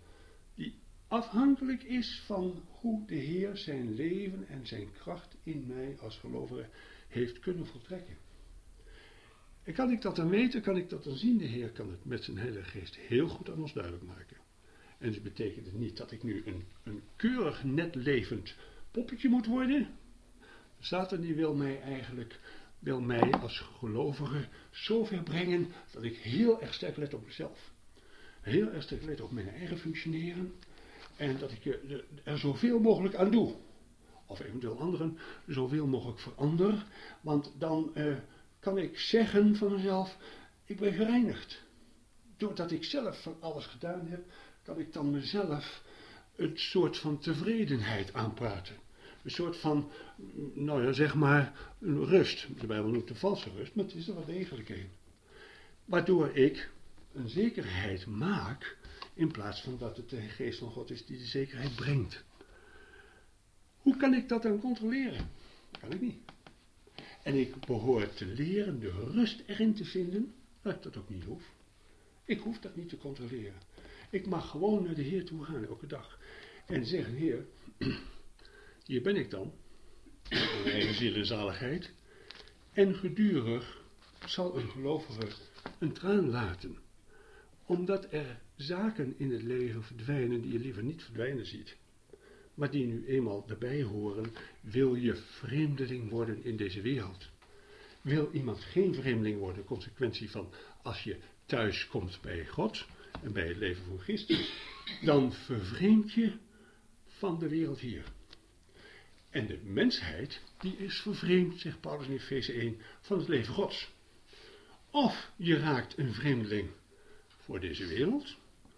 afhankelijk is van hoe de Heer zijn leven en zijn kracht in mij als gelovige heeft kunnen voltrekken. En kan ik dat dan weten, kan ik dat dan zien? De Heer kan het met zijn Heilige Geest heel goed aan ons duidelijk maken. En dat betekent het niet dat ik nu een keurig net levend poppetje moet worden. Satan die wil mij als gelovige zo ver brengen dat ik heel erg sterk let op mezelf. Heel erg sterk let op mijn eigen functioneren. En dat ik er zoveel mogelijk aan doe. Of eventueel anderen zoveel mogelijk verander. Want dan kan ik zeggen van mezelf, ik ben gereinigd. Doordat ik zelf van alles gedaan heb, kan ik dan mezelf een soort van tevredenheid aanpraten. Een soort van, nou ja, zeg maar, een rust. De Bijbel noemt de valse rust, maar het is er wel degelijk een. Waardoor ik een zekerheid maak, in plaats van dat het de geest van God is die de zekerheid brengt. Hoe kan ik dat dan controleren? Dat kan ik niet. En ik behoor te leren de rust erin te vinden, dat ik dat ook niet hoef. Ik hoef dat niet te controleren. Ik mag gewoon naar de Heer toe gaan, elke dag. En zeggen, Heer, hier ben ik dan, voor mijn eigen ziel en zaligheid. En gedurig zal een gelovige een traan laten. Omdat er zaken in het leven verdwijnen die je liever niet verdwijnen ziet. Maar die nu eenmaal erbij horen, wil je vreemdeling worden in deze wereld. Wil iemand geen vreemdeling worden, consequentie van als je thuis komt bij God en bij het leven van Christus, dan vervreemd je van de wereld hier. En de mensheid, die is vervreemd, zegt Paulus in Efeze 1, van het leven Gods. Of je raakt een vreemdeling voor deze wereld,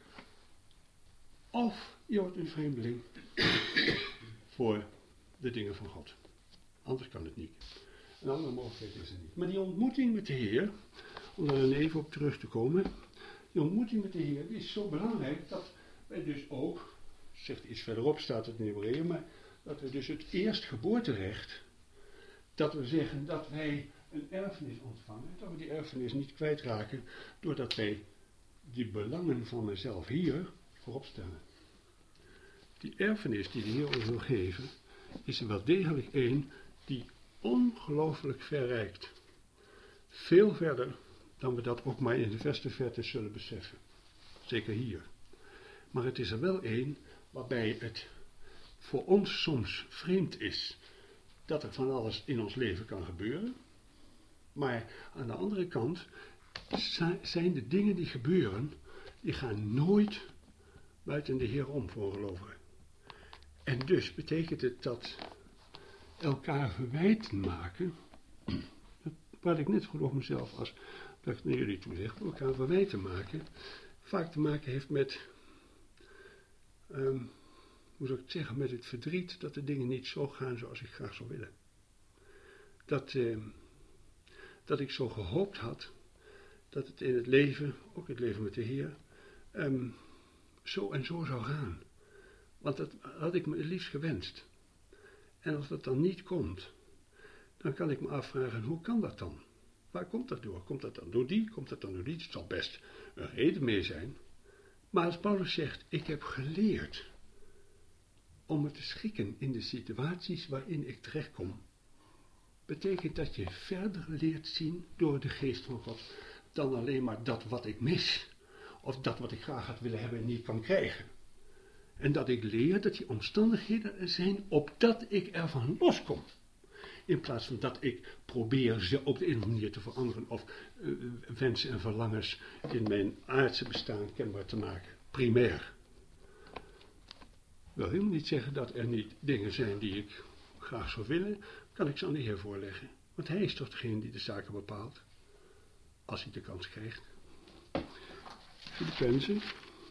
of je wordt een vreemdeling voor de dingen van God. Anders kan het niet. Een andere mogelijkheid is er niet. Maar die ontmoeting met de Heer, om daar dan even op terug te komen, die ontmoeting met de Heer die is zo belangrijk dat wij dus ook, zegt iets verderop staat het in Hebreeën, maar dat we dus het eerstgeboorterecht, dat we zeggen dat wij een erfenis ontvangen, dat we die erfenis niet kwijtraken, doordat wij die belangen van mezelf hier voorop stellen. Die erfenis die de Heer ons wil geven, is er wel degelijk een die ongelooflijk verrijkt. Veel verder dan we dat ook maar in de verste verte zullen beseffen. Zeker hier. Maar het is er wel een waarbij het voor ons soms vreemd is dat er van alles in ons leven kan gebeuren. Maar aan de andere kant zijn de dingen die gebeuren, die gaan nooit buiten de Heer om voor gelovigen. En dus betekent het dat elkaar verwijten maken, dat praat ik net goed over mezelf als dat ik naar jullie toe zeg, elkaar verwijten maken, vaak te maken heeft met, hoe zou ik het zeggen, met het verdriet dat de dingen niet zo gaan zoals ik graag zou willen. Dat ik zo gehoopt had dat het in het leven, ook het leven met de Heer, zo en zo zou gaan. Want dat had ik me het liefst gewenst. En als dat dan niet komt, dan kan ik me afvragen, hoe kan dat dan? Waar komt dat door? Komt dat dan door die? Komt dat dan door die? Het zal best een reden mee zijn. Maar als Paulus zegt, ik heb geleerd om me te schikken in de situaties waarin ik terechtkom, betekent dat je verder leert zien door de geest van God dan alleen maar dat wat ik mis, of dat wat ik graag had willen hebben en niet kan krijgen. En dat ik leer dat die omstandigheden er zijn opdat ik ervan loskom. In plaats van dat ik probeer ze op de een of andere manier te veranderen of wensen en verlangens in mijn aardse bestaan kenbaar te maken. Primair. Ik wil helemaal niet zeggen dat er niet dingen zijn die ik graag zou willen, kan ik ze aan de Heer voorleggen. Want Hij is toch degene die de zaken bepaalt. Als hij de kans krijgt. Filippenzen.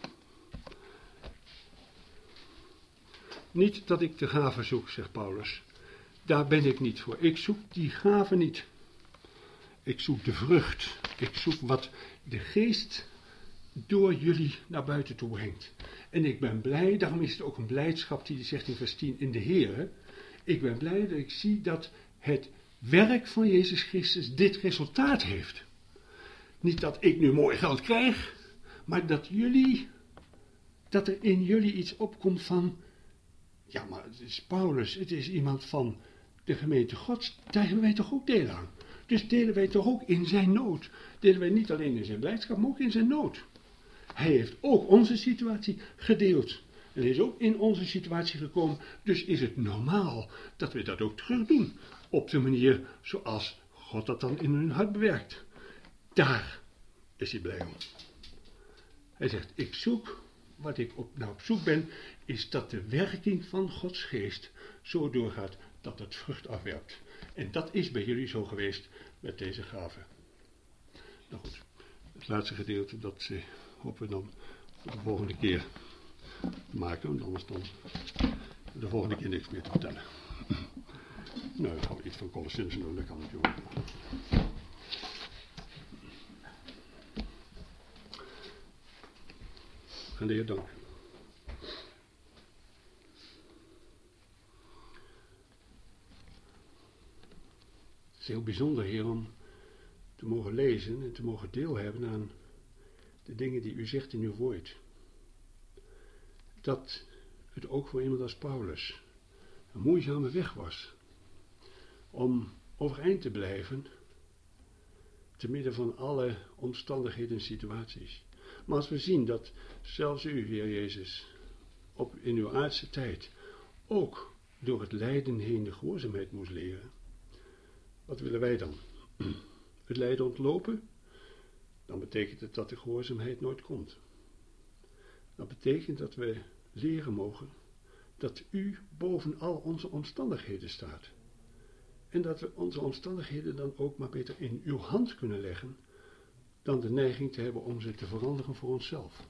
Niet dat ik de gave zoek, zegt Paulus. Daar ben ik niet voor. Ik zoek die gave niet. Ik zoek de vrucht. Ik zoek wat de geest door jullie naar buiten toe brengt. En ik ben blij, daarom is het ook een blijdschap die hij zegt in vers 10 in de Heer. Ik ben blij dat ik zie dat het werk van Jezus Christus dit resultaat heeft. Niet dat ik nu mooi geld krijg, maar dat er in jullie iets opkomt van, ja, maar het is Paulus, het is iemand van de gemeente Gods, daar hebben wij toch ook deel aan. Dus delen wij toch ook in zijn nood. Delen wij niet alleen in zijn blijdschap, maar ook in zijn nood. Hij heeft ook onze situatie gedeeld. En hij is ook in onze situatie gekomen. Dus is het normaal dat we dat ook terug doen. Op de manier zoals God dat dan in hun hart bewerkt. Daar is hij blij om. Hij zegt, ik zoek, wat ik op zoek ben, is dat de werking van Gods geest zo doorgaat dat het vrucht afwerpt. En dat is bij jullie zo geweest met deze gave. Nou goed, het laatste gedeelte, dat hopen we dan de volgende keer maken, want anders dan de volgende keer niks meer te vertellen. Nou, dan gaan we iets van Colossenzen doen, dat kan natuurlijk. Aan de Heer dank. Het is heel bijzonder, Heer, om te mogen lezen en te mogen deel hebben aan de dingen die u zegt in uw woord. Dat het ook voor iemand als Paulus een moeizame weg was om overeind te blijven te midden van alle omstandigheden en situaties. Maar als we zien dat zelfs u, Heer Jezus, in uw aardse tijd ook door het lijden heen de gehoorzaamheid moest leren, wat willen wij dan? Het lijden ontlopen? Dan betekent het dat de gehoorzaamheid nooit komt. Dat betekent dat we leren mogen dat u boven al onze omstandigheden staat. En dat we onze omstandigheden dan ook maar beter in uw hand kunnen leggen dan de neiging te hebben om ze te veranderen voor onszelf.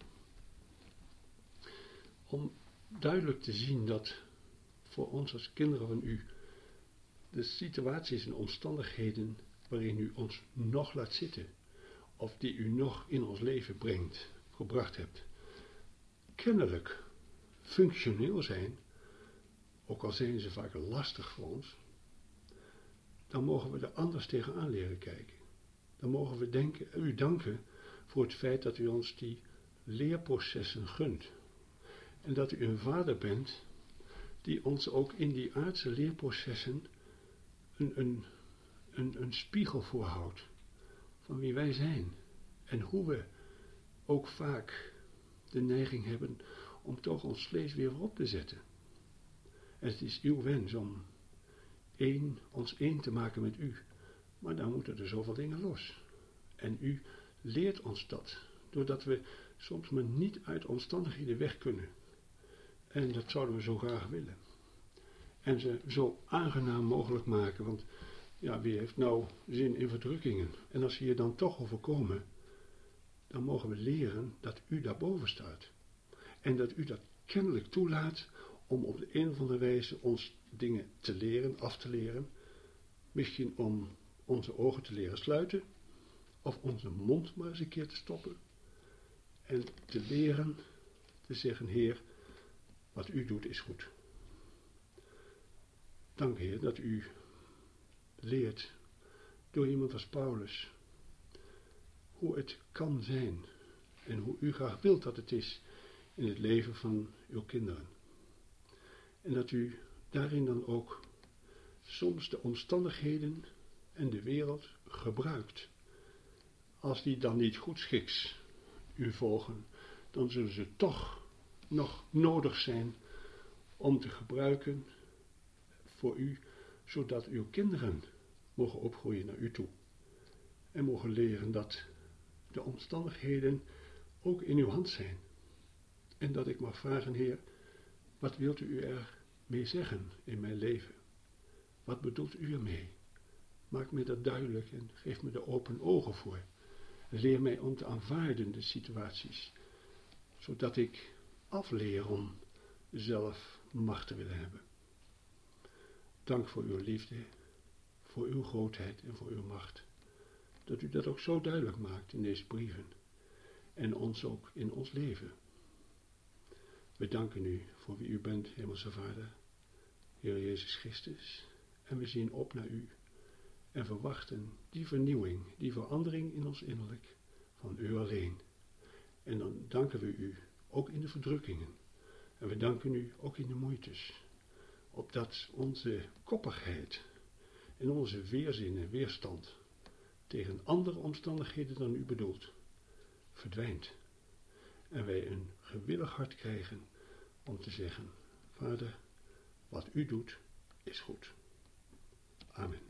Om duidelijk te zien dat voor ons als kinderen van u de situaties en omstandigheden waarin u ons nog laat zitten, of die u nog in ons leven gebracht hebt, kennelijk functioneel zijn, ook al zijn ze vaak lastig voor ons, dan mogen we er anders tegenaan leren kijken. Dan mogen we u danken voor het feit dat u ons die leerprocessen gunt. En dat u een vader bent die ons ook in die aardse leerprocessen een spiegel voorhoudt van wie wij zijn. En hoe we ook vaak de neiging hebben om toch ons vlees weer op te zetten. En het is uw wens om ons één te maken met u. Maar dan moeten er zoveel dingen los. En u leert ons dat, doordat we soms maar niet uit omstandigheden weg kunnen. En dat zouden we zo graag willen. En ze zo aangenaam mogelijk maken, want ja, wie heeft nou zin in verdrukkingen? En als ze hier dan toch overkomen, dan mogen we leren dat u daarboven staat. En dat u dat kennelijk toelaat om op de een of andere wijze ons dingen te leren, af te leren. Misschien om onze ogen te leren sluiten, of onze mond maar eens een keer te stoppen. En te leren te zeggen, Heer, Wat u doet is goed. Dank, Heer, dat u leert door iemand als Paulus hoe het kan zijn en hoe u graag wilt dat het is in het leven van uw kinderen. En dat u daarin dan ook soms de omstandigheden en de wereld gebruikt. Als die dan niet goedschiks u volgen, dan zullen ze toch nog nodig zijn om te gebruiken voor u, zodat uw kinderen mogen opgroeien naar u toe. En mogen leren dat de omstandigheden ook in uw hand zijn. En dat ik mag vragen, Heer, wat wilt u er mee zeggen in mijn leven? Wat bedoelt u ermee? Maak me dat duidelijk en geef me de open ogen voor. Leer mij om te aanvaarden de situaties, zodat ik afleer om zelf macht te willen hebben. Dank voor uw liefde, voor uw grootheid en voor uw macht. Dat u dat ook zo duidelijk maakt in deze brieven en ons ook in ons leven. We danken u voor wie u bent, Hemelse Vader, Heer Jezus Christus, en we zien op naar u en verwachten die vernieuwing, die verandering in ons innerlijk van u alleen. En dan danken we u ook in de verdrukkingen en we danken u ook in de moeites, opdat onze koppigheid en onze weerzin en weerstand tegen andere omstandigheden dan u bedoelt, verdwijnt. En wij een gewillig hart krijgen om te zeggen, Vader, wat u doet is goed. Amen.